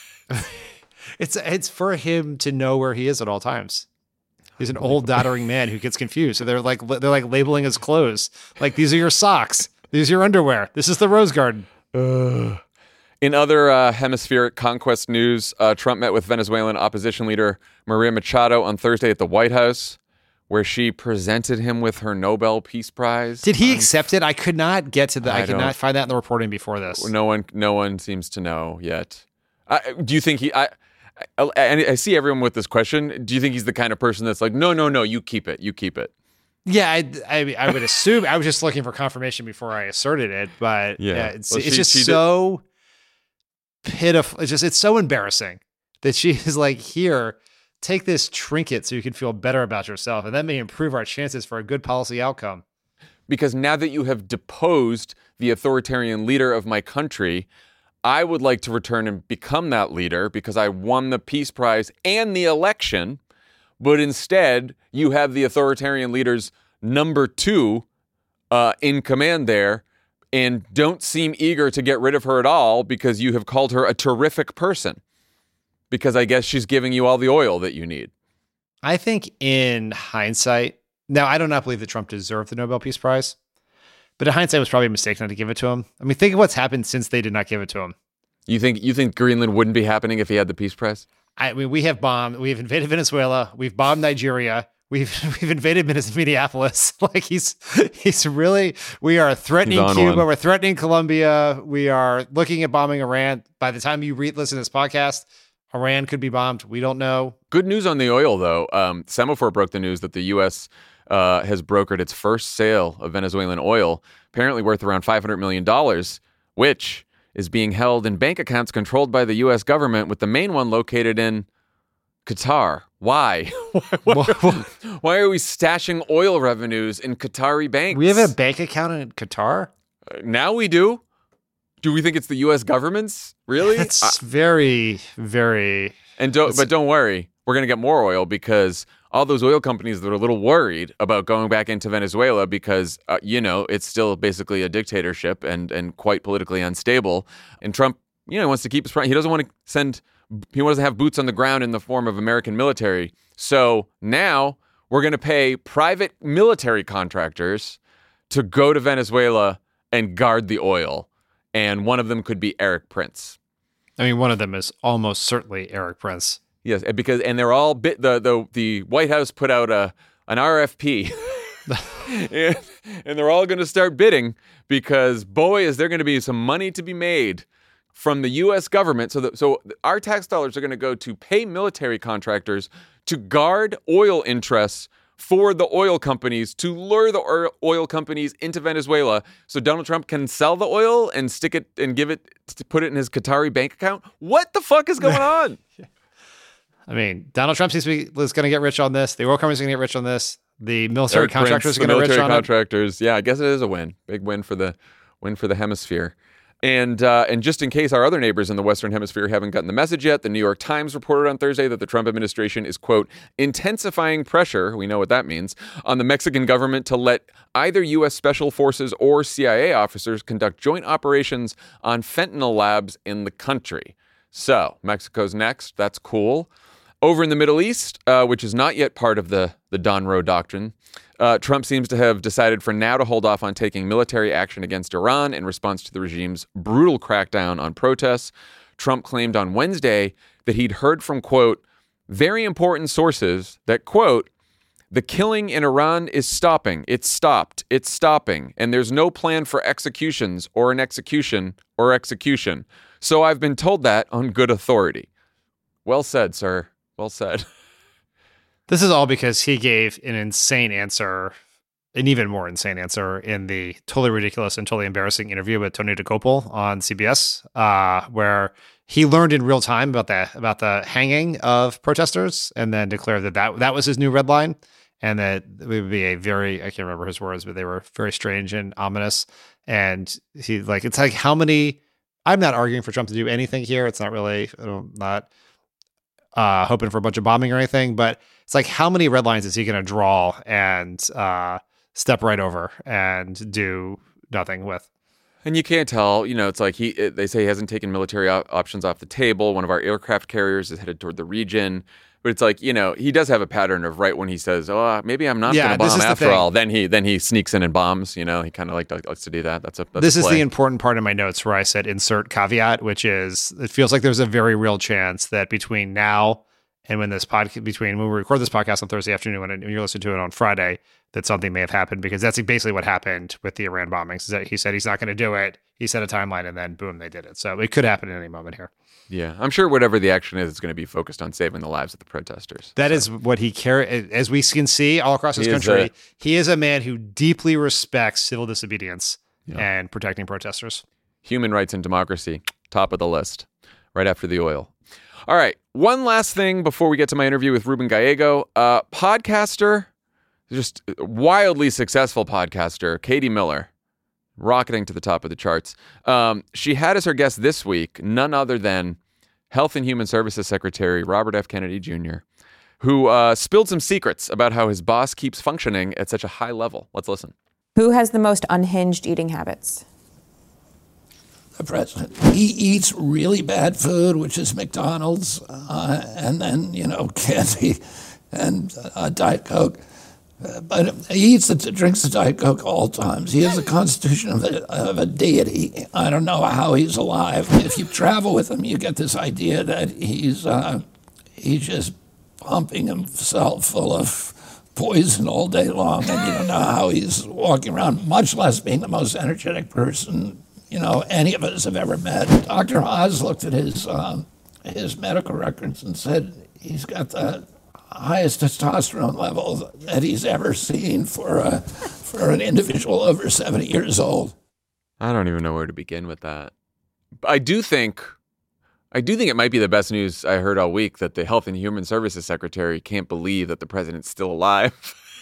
C: It's for him to know where he is at all times. He's an old doddering man who gets confused. So they're like labeling his clothes. Like, these are your socks. These are your underwear. This is the Rose Garden.
A: In other hemispheric conquest news, Trump met with Venezuelan opposition leader Maria Machado on Thursday at the White House, where she presented him with her Nobel Peace Prize.
C: Did he accept it? I could not get to that. I could
A: don't-
C: not find that in the reporting before this.
A: No one seems to know yet. Do you think I see everyone with this question. Do you think he's the kind of person that's like, no, you keep it.
C: Yeah, I would assume. I was just looking for confirmation before I asserted it, but
A: Yeah.
C: it's
A: Well,
C: just
A: she
C: so pitiful. It's so embarrassing that she is like, here, take this trinket so you can feel better about yourself, and that may improve our chances for a good policy outcome.
A: Because now that you have deposed the authoritarian leader of my country, I would like to return and become that leader because I won the Peace Prize and the election. But instead, you have the authoritarian leaders number 2 in command there and don't seem eager to get rid of her at all because you have called her a terrific person. Because I guess she's giving you all the oil that you need.
C: I think in hindsight, now I do not believe that Trump deserved the Nobel Peace Prize, but in hindsight, it was probably a mistake not to give it to him. I mean, think of what's happened since they did not give it to him.
A: You think Greenland wouldn't be happening if he had the Peace Prize?
C: I mean, we've invaded Venezuela, we've bombed Nigeria, we've invaded Minneapolis. Like we are threatening Cuba, we're threatening Colombia, we are looking at bombing Iran. By the time you listen to this podcast, Iran could be bombed. We don't know. Good
A: news on the oil, though. Semaphore broke the news that the U.S. Has brokered its first sale of Venezuelan oil, apparently worth around $500 million, which is being held in bank accounts controlled by the U.S. government, with the main one located in Qatar. Why? Why are we stashing oil revenues in Qatari banks?
C: We have a bank account in Qatar?
A: Now we do. Do we think it's the U.S. government's? Really?
C: That's very, very...
A: But don't worry. We're going to get more oil because all those oil companies that are a little worried about going back into Venezuela because, it's still basically a dictatorship and quite politically unstable. And Trump, wants to keep his... He doesn't want to he wants to have boots on the ground in the form of American military. So now we're going to pay private military contractors to go to Venezuela and guard the oil. And one of them could be Erik Prince.
C: I mean, one of them is almost certainly Erik Prince.
A: Yes, and they're all the White House put out an RFP, and they're all going to start bidding because boy, is there going to be some money to be made from the U.S. government. So our tax dollars are going to go to pay military contractors to guard oil interests for the oil companies, to lure the oil companies into Venezuela so Donald Trump can sell the oil and stick it and put it in his Qatari bank account. What the fuck is going on?
C: I mean, Donald Trump is going to get rich on this. The oil companies are going to get rich on this. The military contractors are going to get rich on
A: it. Yeah, I guess it is a win. Big win for the hemisphere. And just in case our other neighbors in the Western Hemisphere haven't gotten the message yet, the New York Times reported on Thursday that the Trump administration is, quote, intensifying pressure, we know what that means, on the Mexican government to let either U.S. Special Forces or CIA officers conduct joint operations on fentanyl labs in the country. So, Mexico's next. That's cool. Over in the Middle East, which is not yet part of the Don Roe doctrine, Trump seems to have decided for now to hold off on taking military action against Iran in response to the regime's brutal crackdown on protests. Trump claimed on Wednesday that he'd heard from, quote, very important sources that, quote, the killing in Iran is stopping. It's stopped. It's stopping. And there's no plan for executions or an execution or execution. So I've been told that on good authority. Well said, sir. Well said.
C: This is all because he gave an insane answer, an even more insane answer, in the totally ridiculous and totally embarrassing interview with Tony Dokoupil on CBS, where he learned in real time about the hanging of protesters, and then declared that was his new red line, and that it would be I can't remember his words, but they were very strange and ominous. And it's like how many? I'm not arguing for Trump to do anything here. It's not really, I'm not hoping for a bunch of bombing or anything, but it's like, how many red lines is he going to draw and step right over and do nothing with?
A: And you can't tell, it's like they say he hasn't taken military options off the table. One of our aircraft carriers is headed toward the region. But it's like, he does have a pattern of right when he says, oh, maybe I'm not going to bomb after all. Then he sneaks in and bombs. He kind of likes to do that. This
C: is the important part of my notes where I said insert caveat, which is it feels like there's a very real chance that between now and when we record this podcast on Thursday afternoon and you're listening to it on Friday, that something may have happened, because that's basically what happened with the Iran bombings. Is that he said he's not going to do it. He set a timeline, and then boom, they did it. So it could happen at any moment here.
A: Yeah, I'm sure whatever the action is, it's going to be focused on saving the lives of the protesters.
C: That is what he cares. As we can see all across this country, he is a man who deeply respects civil disobedience and protecting protesters.
A: Human rights and democracy, top of the list, right after the oil. All right, one last thing before we get to my interview with Ruben Gallego. Podcaster, just wildly successful podcaster, Katie Miller. rocketing to the top of the charts. She had as her guest this week none other than Health and Human Services Secretary Robert F. Kennedy Jr., who spilled some secrets about how his boss keeps functioning at such a high level. Let's listen.
F: Who has the most unhinged eating habits?
G: The president. He eats really bad food, which is McDonald's, and then, candy and Diet Coke. But he drinks the Diet Coke all times. He has the constitution of a deity. I don't know how he's alive. If you travel with him, you get this idea that he's just pumping himself full of poison all day long, and you don't know how he's walking around, much less being the most energetic person any of us have ever met. Dr. Oz looked at his medical records and said he's got the highest testosterone level that he's ever seen for an individual over 70 years old.
A: I don't even know where to begin with that. I do think it might be the best news I heard all week that the Health and Human Services Secretary can't believe that the president's still alive.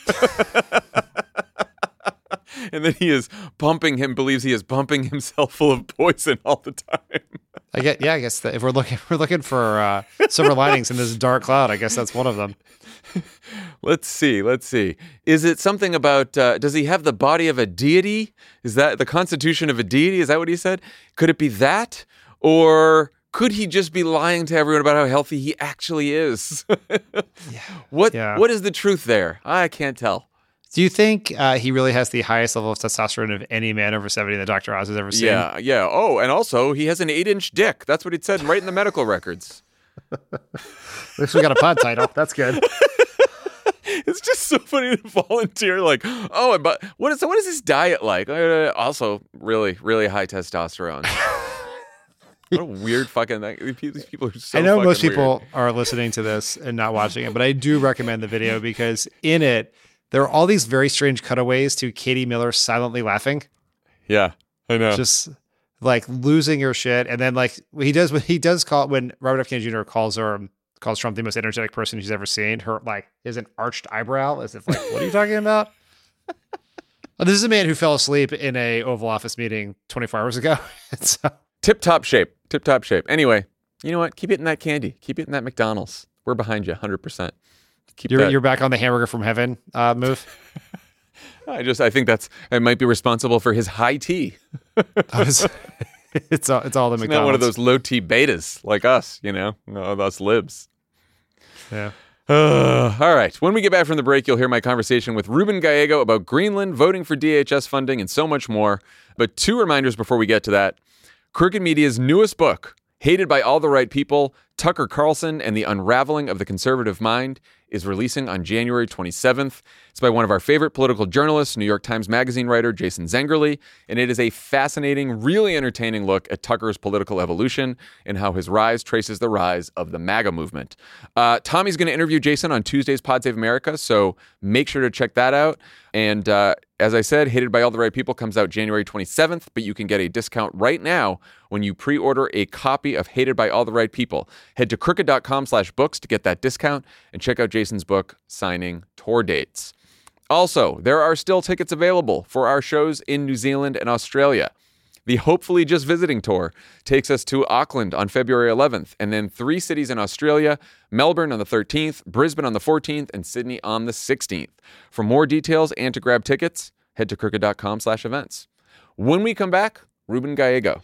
A: And then believes he is pumping himself full of poison all the time.
C: I guess that if we're looking for silver linings in this dark cloud, I guess that's one of them.
A: Let's see. Is it something about, does he have the body of a deity? Is that the constitution of a deity? Is that what he said? Could it be that? Or could he just be lying to everyone about how healthy he actually is? What is the truth there? I can't tell.
C: Do you think he really has the highest level of testosterone of any man over 70 that Dr. Oz has ever seen?
A: Yeah. Oh, and also he has an 8-inch dick. That's what it said right in the medical records.
C: At least we got a pod title. That's good.
A: It's just so funny to volunteer like, but what is his diet like? Also really, really high testosterone. What a weird fucking thing. These people are so
C: I know most
A: weird.
C: people are listening to this and not watching it, but I do recommend the video because in it, there are all these very strange cutaways to Katie Miller silently laughing.
A: Yeah, I know.
C: Just like losing your shit. And then like when Robert F. Kennedy Jr. calls Trump the most energetic person he's ever seen, her like is an arched eyebrow as if like, what are you talking about? Well, this is a man who fell asleep in a Oval Office meeting 24 hours ago. So.
A: Tip-top shape. Anyway, you know what? Keep eating that candy. Keep eating that McDonald's. We're behind you 100%. You're
C: back on the hamburger from heaven move.
A: I think it might be responsible for his high tea.
C: It's all the McDonald's.
A: Not one of those low T betas like us, us libs.
C: Yeah.
A: All right. When we get back from the break, you'll hear my conversation with Ruben Gallego about Greenland, voting for DHS funding, and so much more. But 2 reminders before we get to that. Crooked Media's newest book, Hated by All the Right People, Tucker Carlson and the Unraveling of the Conservative Mind, is releasing on January 27th. It's by one of our favorite political journalists, New York Times Magazine writer Jason Zengerle, and it is a fascinating, really entertaining look at Tucker's political evolution and how his rise traces the rise of the MAGA movement. Tommy's going to interview Jason on Tuesday's Pod Save America, so make sure to check that out. And as I said, Hated by All the Right People comes out January 27th, but you can get a discount right now when you pre-order a copy of Hated by All the Right People. Head to crooked.com/books to get that discount and check out Jason's book, Signing Tour Dates. Also, there are still tickets available for our shows in New Zealand and Australia. The Hopefully Just Visiting Tour takes us to Auckland on February 11th, and then 3 cities in Australia, Melbourne on the 13th, Brisbane on the 14th, and Sydney on the 16th. For more details and to grab tickets, head to crooked.com/events. When we come back, Ruben Gallego.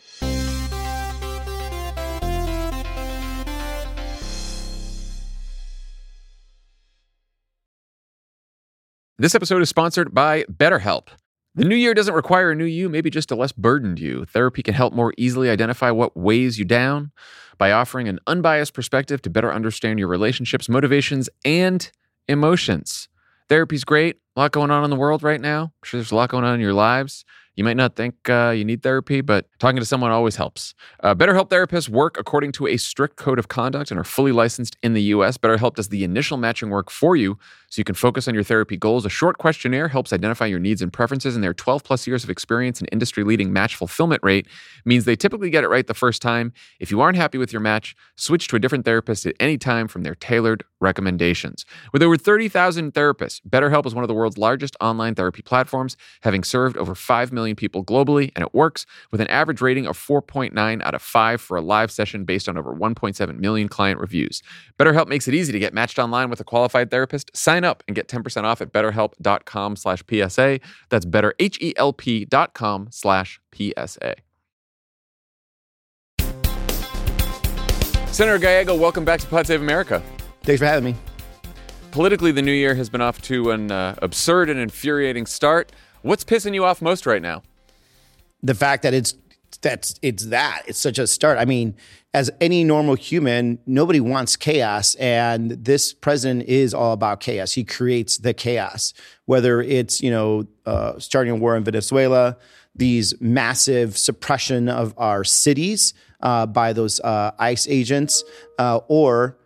A: This episode is sponsored by BetterHelp. The new year doesn't require a new you, maybe just a less burdened you. Therapy can help more easily identify what weighs you down by offering an unbiased perspective to better understand your relationships, motivations, and emotions. Therapy's great. A lot going on in the world right now. I'm sure there's a lot going on in your lives. You might not think you need therapy, but talking to someone always helps. BetterHelp therapists work according to a strict code of conduct and are fully licensed in the U.S. BetterHelp does the initial matching work for you so you can focus on your therapy goals. A short questionnaire helps identify your needs and preferences, and their 12-plus years of experience and industry-leading match fulfillment rate means they typically get it right the first time. If you aren't happy with your match, switch to a different therapist at any time from their tailored recommendations. With over 30,000 therapists, BetterHelp is one of the world's largest online therapy platforms, having served over 5 million million people globally, and it works with an average rating of 4.9 out of 5 for a live session based on over 1.7 million client reviews. BetterHelp makes it easy to get matched online with a qualified therapist. Sign up and get 10% off at betterhelp.com/PSA. That's betterhelp.com/PSA. Senator Gallego, welcome back to Pod Save America.
H: Thanks for having me.
A: Politically, the new year has been off to an absurd and infuriating start. What's pissing you off most right now?
H: The fact that it's such a start. I mean, as any normal human, nobody wants chaos, and this president is all about chaos. He creates the chaos, whether it's starting a war in Venezuela, these massive suppression of our cities by those ICE agents, or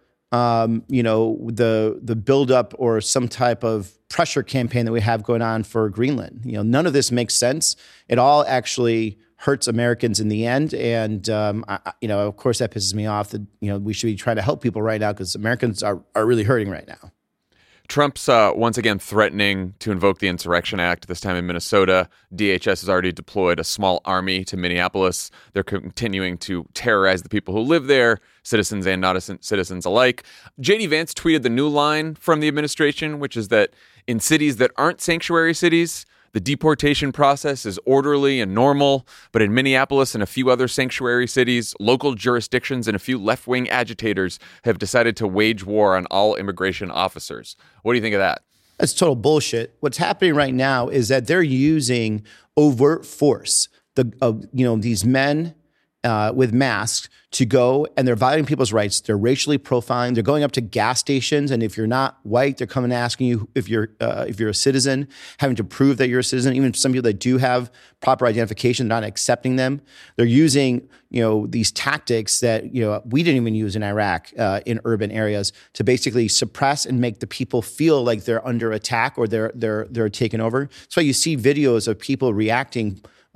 H: the buildup or some type of pressure campaign that we have going on for Greenland. None of this makes sense. It all actually hurts Americans in the end. And, of course, that pisses me off that, we should be trying to help people right now because Americans are really hurting right now.
A: Trump's once again threatening to invoke the Insurrection Act, this time in Minnesota. DHS has already deployed a small army to Minneapolis. They're continuing to terrorize the people who live there, citizens and non-citizens alike. J.D. Vance tweeted the new line from the administration, which is that in cities that aren't sanctuary cities, the deportation process is orderly and normal, but in Minneapolis and a few other sanctuary cities, local jurisdictions and a few left-wing agitators have decided to wage war on all immigration officers. What do you think of that?
H: That's total bullshit. What's happening right now is that they're using overt force. These men with masks to go, and they're violating people's rights. They're racially profiling. They're going up to gas stations, and if you're not white, they're coming and asking you if you're a citizen, having to prove that you're a citizen. Even some people that do have proper identification, they're not accepting them. They're using these tactics that we didn't even use in Iraq in urban areas to basically suppress and make the people feel like they're under attack or they're taken over. That's why you see videos of people reacting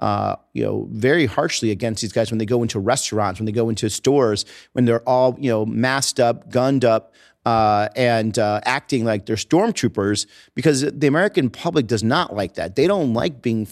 H: very harshly against these guys when they go into restaurants, when they go into stores, when they're all, masked up, gunned up, and acting like they're stormtroopers, because the American public does not like that. They don't like being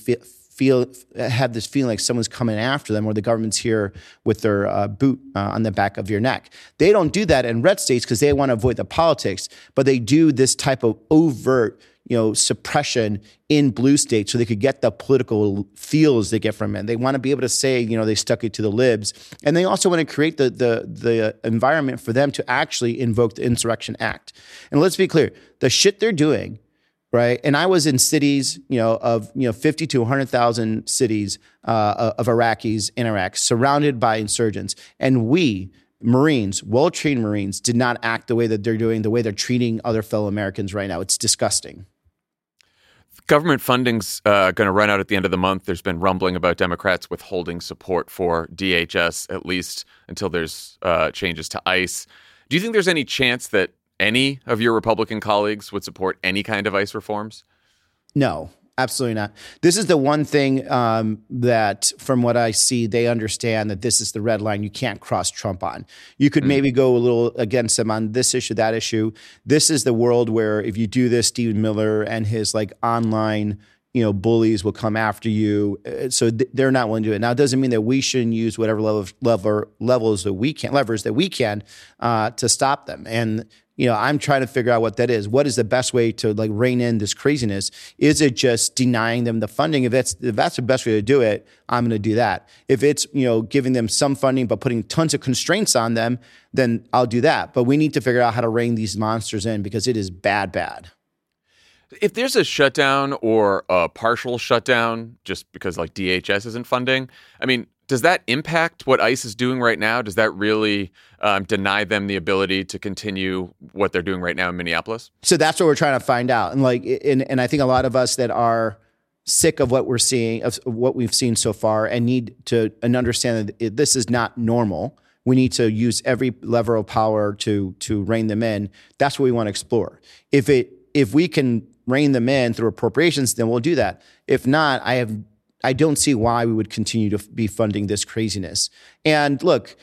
H: have this feeling like someone's coming after them or the government's here with their boot on the back of your neck. They don't do that in red states because they want to avoid the politics, but they do this type of overt suppression in blue states so they could get the political feels they get from it. They want to be able to say, they stuck it to the libs. And they also want to create the environment for them to actually invoke the Insurrection Act. And let's be clear, the shit they're doing, right? And I was in cities, of 50 to 100,000 cities of Iraqis in Iraq, surrounded by insurgents. And we, Marines, well-trained Marines, did not act the way that they're doing, the way they're treating other fellow Americans right now. It's disgusting.
A: Government funding's going to run out at the end of the month. There's been rumbling about Democrats withholding support for DHS, at least until there's changes to ICE. Do you think there's any chance that any of your Republican colleagues would support any kind of ICE reforms?
H: No, absolutely not. This is the one thing that, from what I see, they understand that this is the red line you can't cross Trump on. You could maybe go a little against him on this issue, that issue. This is the world where if you do this, Stephen Miller and his online bullies will come after you. So they're not willing to do it. Now, it doesn't mean that we shouldn't use whatever levers that we can to stop them. And I'm trying to figure out what that is. What is the best way to rein in this craziness? Is it just denying them the funding? If that's the best way to do it, I'm going to do that. If it's, giving them some funding but putting tons of constraints on them, then I'll do that. But we need to figure out how to rein these monsters in because it is bad.
A: If there's a shutdown or a partial shutdown just because DHS isn't funding, does that impact what ICE is doing right now? Does that really deny them the ability to continue what they're doing right now in Minneapolis? So
H: that's what we're trying to find out. And and I think a lot of us that are sick of what we're seeing, of what we've seen so far, and need to understand that this is not normal. We need to use every lever of power to rein them in. That's what we want to explore. If we can rein them in through appropriations, then we'll do that. If not, I don't see why we would continue to be funding this craziness. And look,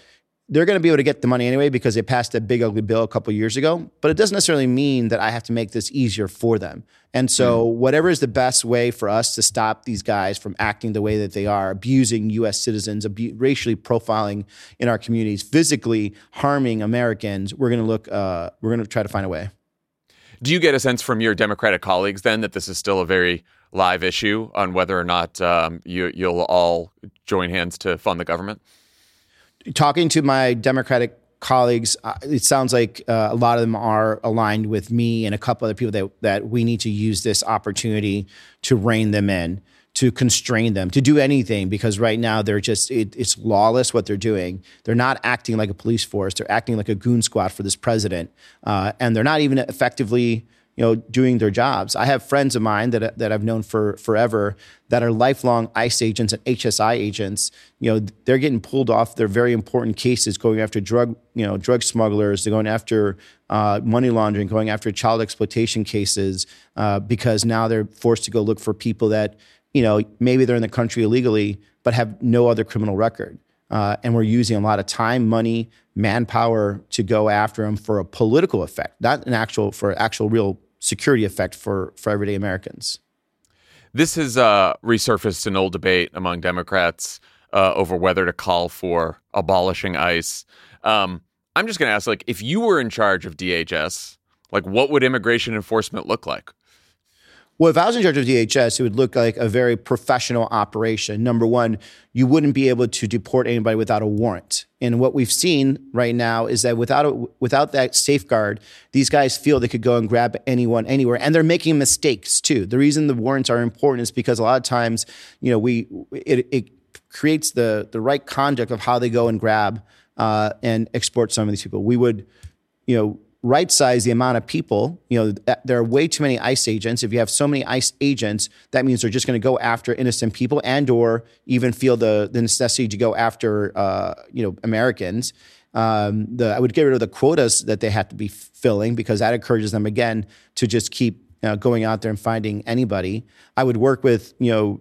H: they're going to be able to get the money anyway because they passed that big ugly bill a couple of years ago. But it doesn't necessarily mean that I have to make this easier for them. And so whatever is the best way for us to stop these guys from acting the way that they are, abusing U.S. citizens, racially profiling in our communities, physically harming Americans, we're going to try to find a way.
A: Do you get a sense from your Democratic colleagues then that this is still a very live issue on whether or not you'll all join hands to fund the government?
H: Talking to my Democratic colleagues, it sounds like a lot of them are aligned with me and a couple other people that we need to use this opportunity to rein them in, to constrain them, to do anything, because right now they're just, it's lawless what they're doing. They're not acting like a police force. They're acting like a goon squad for this president. And they're not even effectively doing their jobs. I have friends of mine that I've known for forever that are lifelong ICE agents and HSI agents. They're getting pulled off their very important cases, going after drug smugglers. They're going after money laundering, going after child exploitation cases because now they're forced to go look for people that, maybe they're in the country illegally, but have no other criminal record. And we're using a lot of time, money, manpower to go after them for a political effect, not for actual real security effect for everyday Americans.
A: This has resurfaced an old debate among Democrats over whether to call for abolishing ICE. I'm just going to ask, if you were in charge of DHS, what would immigration enforcement look like?
H: Well, if I was in charge of DHS, it would look like a very professional operation. Number one, you wouldn't be able to deport anybody without a warrant. And what we've seen right now is that without that safeguard, these guys feel they could go and grab anyone, anywhere. And they're making mistakes too. The reason the warrants are important is because a lot of times, it creates the right conduct of how they go and grab and export some of these people. We would, right size the amount of people. There are way too many ICE agents. If you have so many ICE agents, that means they're just going to go after innocent people and or even feel the necessity to go after Americans. I would get rid of the quotas that they have to be filling because that encourages them again to just keep going out there and finding anybody. I would work with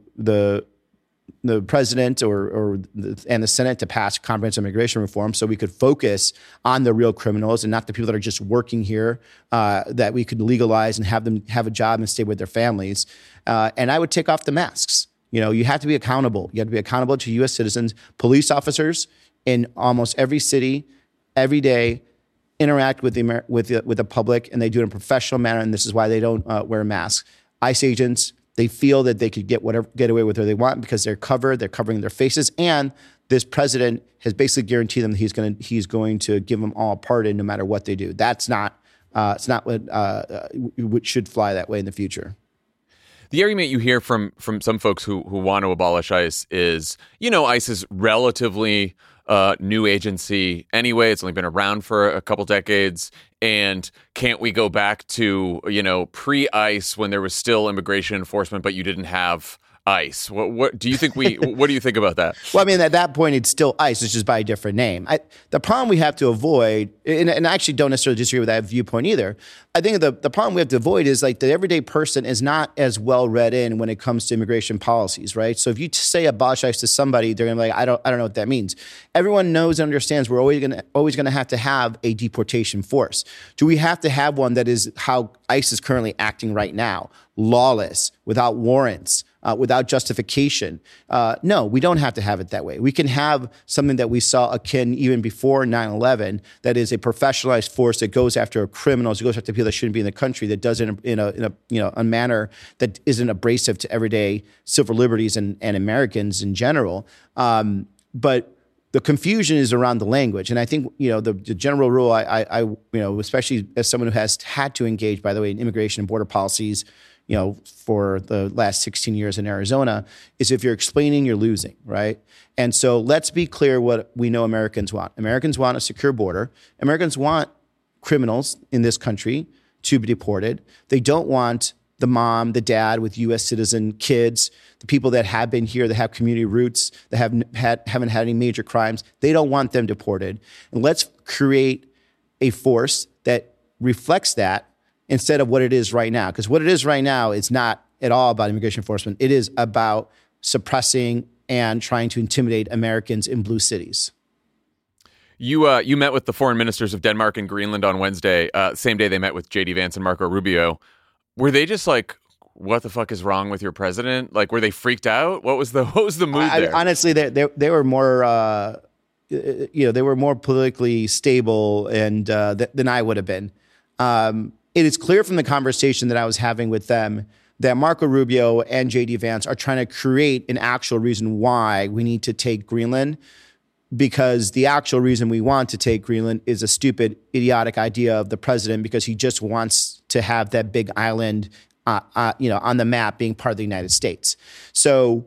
H: the president and the Senate to pass comprehensive immigration reform so we could focus on the real criminals and not the people that are just working here, that we could legalize and have them have a job and stay with their families. And I would take off the masks. You have to be accountable. You have to be accountable to U.S. citizens. Police officers in almost every city, every day, interact with the public, and they do it in a professional manner, and this is why they don't wear masks. ICE agents, they feel that they could get away with whatever they want because they're covering their faces, and this president has basically guaranteed them that he's going to give them all a pardon no matter what they do. That's not what should fly that way in the future.
A: The argument you hear from some folks who want to abolish ICE is, ICE is relatively new agency anyway. It's only been around for a couple decades. And can't we go back to, pre-ICE when there was still immigration enforcement, but you didn't have ICE? What do you think what do you think about that?
H: Well, I mean, at that point, it's still ICE. It's just by a different name. The problem we have to avoid, and I actually don't necessarily disagree with that viewpoint either. I think the problem we have to avoid is the everyday person is not as well read in when it comes to immigration policies, right? So if you say abolish ICE to somebody, they're going to be like, I don't know what that means. Everyone knows and understands we're always going to have a deportation force. Do we have to have one that is how ICE is currently acting right now? Lawless, without warrants, without justification. No, we don't have to have it that way. We can have something that we saw akin even before 9/11, that is a professionalized force that goes after criminals, that goes after people that shouldn't be in the country, that does it in a manner that isn't abrasive to everyday civil liberties and Americans in general. But the confusion is around the language. And I think, the general rule, I especially as someone who has had to engage, by the way, in immigration and border policies, for the last 16 years in Arizona, is if you're explaining, you're losing, right? And so let's be clear what we know Americans want. Americans want a secure border. Americans want criminals in this country to be deported. They don't want the mom, the dad with U.S. citizen kids, the people that have been here, that have community roots, that haven't had any major crimes. They don't want them deported. And let's create a force that reflects that instead of what it is right now. Because what it is right now is not at all about immigration enforcement. It is about suppressing and trying to intimidate Americans in blue cities.
A: You met with the foreign ministers of Denmark and Greenland on Wednesday, same day they met with J.D. Vance and Marco Rubio. Were they just like, what the fuck is wrong with your president? Like, were they freaked out? What was the mood there?
H: Honestly, they were more, they were more politically stable and than I would have been. It is clear from the conversation that I was having with them that Marco Rubio and J.D. Vance are trying to create an actual reason why we need to take Greenland, because the actual reason we want to take Greenland is a stupid, idiotic idea of the president because he just wants to have that big island, on the map being part of the United States. So,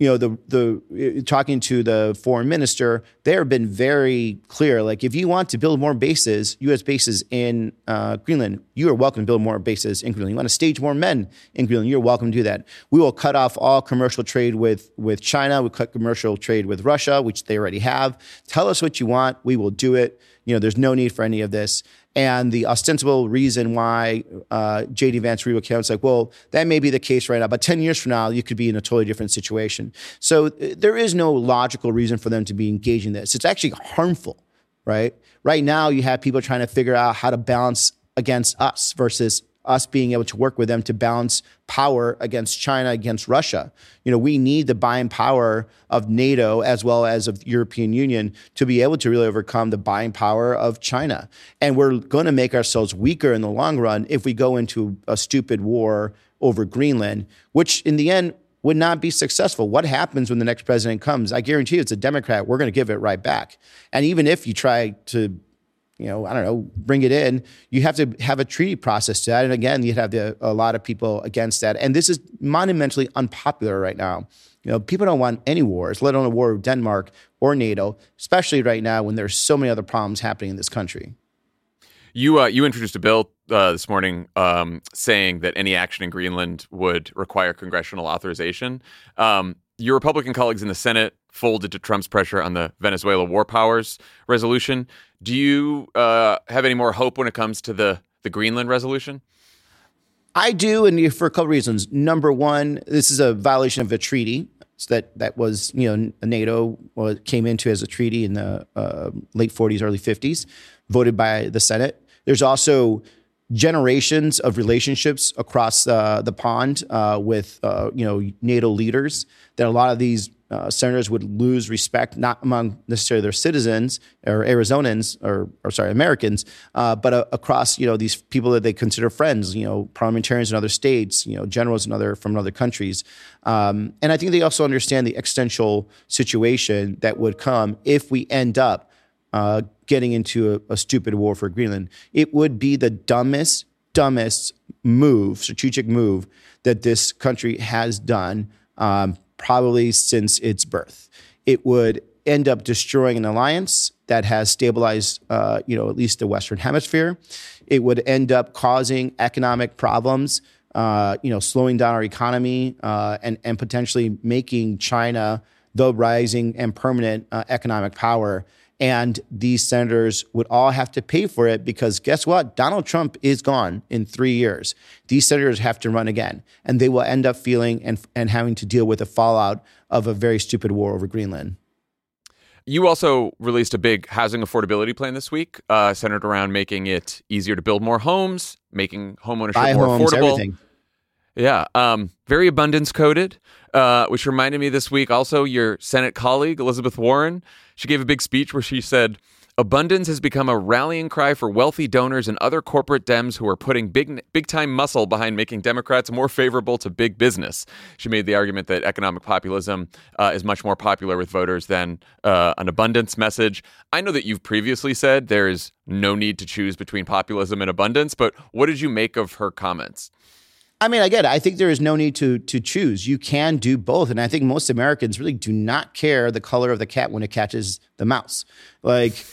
H: talking to the foreign minister, they have been very clear. Like, if you want to build more bases, U.S. bases in Greenland, you are welcome to build more bases in Greenland. You want to stage more men in Greenland, you're welcome to do that. We will cut off all commercial trade with China. We cut commercial trade with Russia, which they already have. Tell us what you want. We will do it. There's no need for any of this. And the ostensible reason why J.D. Vance Rubio came out, it's like, well, that may be the case right now, but 10 years from now, you could be in a totally different situation. So there is no logical reason for them to be engaging this. It's actually harmful, right? Right now, you have people trying to figure out how to balance against us versus us being able to work with them to balance power against China, against Russia. We need the buying power of NATO as well as of the European Union to be able to really overcome the buying power of China. And we're going to make ourselves weaker in the long run if we go into a stupid war over Greenland, which in the end would not be successful. What happens when the next president comes? I guarantee you it's a Democrat. We're going to give it right back. And even if you try to bring it in, you have to have a treaty process to that. And again, you'd have a lot of people against that. And this is monumentally unpopular right now. People don't want any wars, let alone a war with Denmark or NATO, especially right now when there's so many other problems happening in this country.
A: You introduced a bill this morning saying that any action in Greenland would require congressional authorization. Your Republican colleagues in the Senate folded to Trump's pressure on the Venezuela War Powers resolution. Do you have any more hope when it comes to the Greenland resolution?
H: I do, and for a couple of reasons. Number one, this is a violation of a treaty that was, NATO came into as a treaty in the late 40s, early 50s, voted by the Senate. There's also generations of relationships across the pond with NATO leaders that a lot of these senators would lose respect, not among necessarily their citizens or Arizonans or Americans, but across these people that they consider friends, parliamentarians in other states, generals from other countries, and I think they also understand the existential situation that would come if we end up getting into a stupid war for Greenland. It would be the dumbest strategic move that this country has done, probably since its birth. It would end up destroying an alliance that has stabilized, at least the Western Hemisphere. It would end up causing economic problems, slowing down our economy, and potentially making China the rising and permanent economic power. And these senators would all have to pay for it because guess what? Donald Trump is gone in 3 years. These senators have to run again, and they will end up feeling and having to deal with the fallout of a very stupid war over Greenland.
A: You also released a big housing affordability plan this week, centered around making it easier to build more homes, making homeownership more affordable.
H: Everything.
A: Yeah, very abundance coded, which reminded me this week also your Senate colleague, Elizabeth Warren. She gave a big speech where she said, abundance has become a rallying cry for wealthy donors and other corporate Dems who are putting big time muscle behind making Democrats more favorable to big business. She made the argument that economic populism is much more popular with voters than an abundance message. I know that you've previously said there is no need to choose between populism and abundance, but what did you make of her comments?
H: I mean, again, I think there is no need to choose. You can do both. And I think most Americans really do not care the color of the cat when it catches the mouse. Like,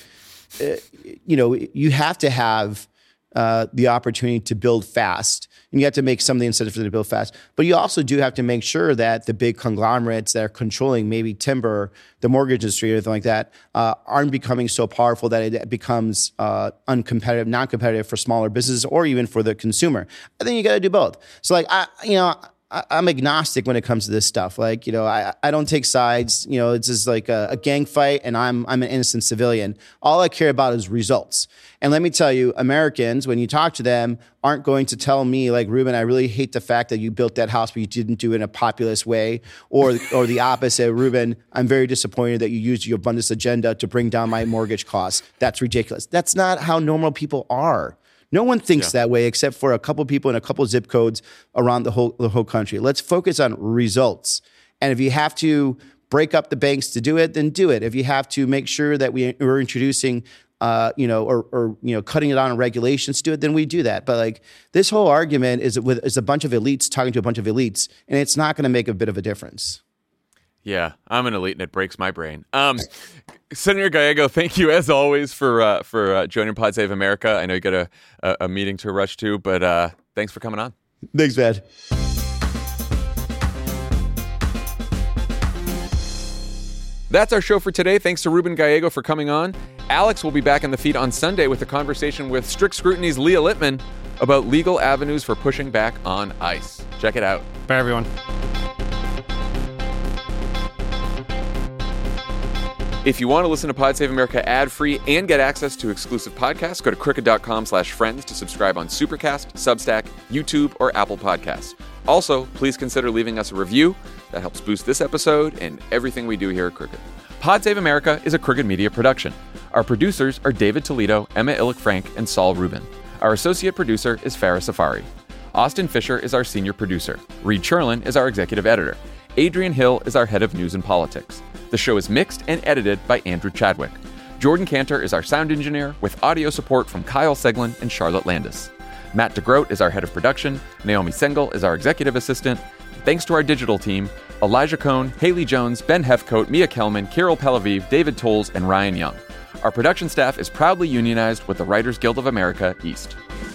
H: you have to have the opportunity to build fast. And you have to make some of the incentives for them to build fast. But you also do have to make sure that the big conglomerates that are controlling maybe timber, the mortgage industry, or anything like that, aren't becoming so powerful that it becomes uncompetitive, non-competitive for smaller businesses or even for the consumer. I think you got to do both. So, like, I'm agnostic when it comes to this stuff. Like, I don't take sides. It's just like a gang fight, and I'm an innocent civilian. All I care about is results. And let me tell you, Americans, when you talk to them, aren't going to tell me like, Ruben, I really hate the fact that you built that house, but you didn't do it in a populist way, or the opposite. Ruben, I'm very disappointed that you used your abundance agenda to bring down my mortgage costs. That's ridiculous. That's not how normal people are. No one thinks that way except for a couple people in a couple zip codes around the whole country. Let's focus on results. And if you have to break up the banks to do it, then do it. If you have to make sure that we're introducing cutting it on regulations to it, then we do that. But like this whole argument is a bunch of elites talking to a bunch of elites, and it's not going to make a bit of a difference.
A: Yeah, I'm an elite, and it breaks my brain. Senator Gallego, thank you as always for joining Pod Save America. I know you got a meeting to rush to, but thanks for coming on.
H: Thanks, man.
A: That's our show for today. Thanks to Ruben Gallego for coming on. Alex will be back in the feed on Sunday with a conversation with Strict Scrutiny's Leah Littman about legal avenues for pushing back on ICE. Check it out.
C: Bye, everyone.
A: If you want to listen to Pod Save America ad-free and get access to exclusive podcasts, go to crooked.com/friends to subscribe on Supercast, Substack, YouTube, or Apple Podcasts. Also, please consider leaving us a review. That helps boost this episode and everything we do here at Crooked. Pod Save America is a Crooked Media production. Our producers are David Toledo, Emma Illick-Frank, and Saul Rubin. Our associate producer is Farah Safari. Austin Fisher is our senior producer. Reed Cherlin is our executive editor. Adrian Hill is our head of news and politics. The show is mixed and edited by Andrew Chadwick. Jordan Cantor is our sound engineer, with audio support from Kyle Seglin and Charlotte Landis. Matt DeGroat is our head of production. Naomi Sengel is our executive assistant. Thanks to our digital team, Elijah Cohn, Haley Jones, Ben Hefcoat, Mia Kelman, Kirill Pelaviv, David Tolles, and Ryan Young. Our production staff is proudly unionized with the Writers Guild of America East.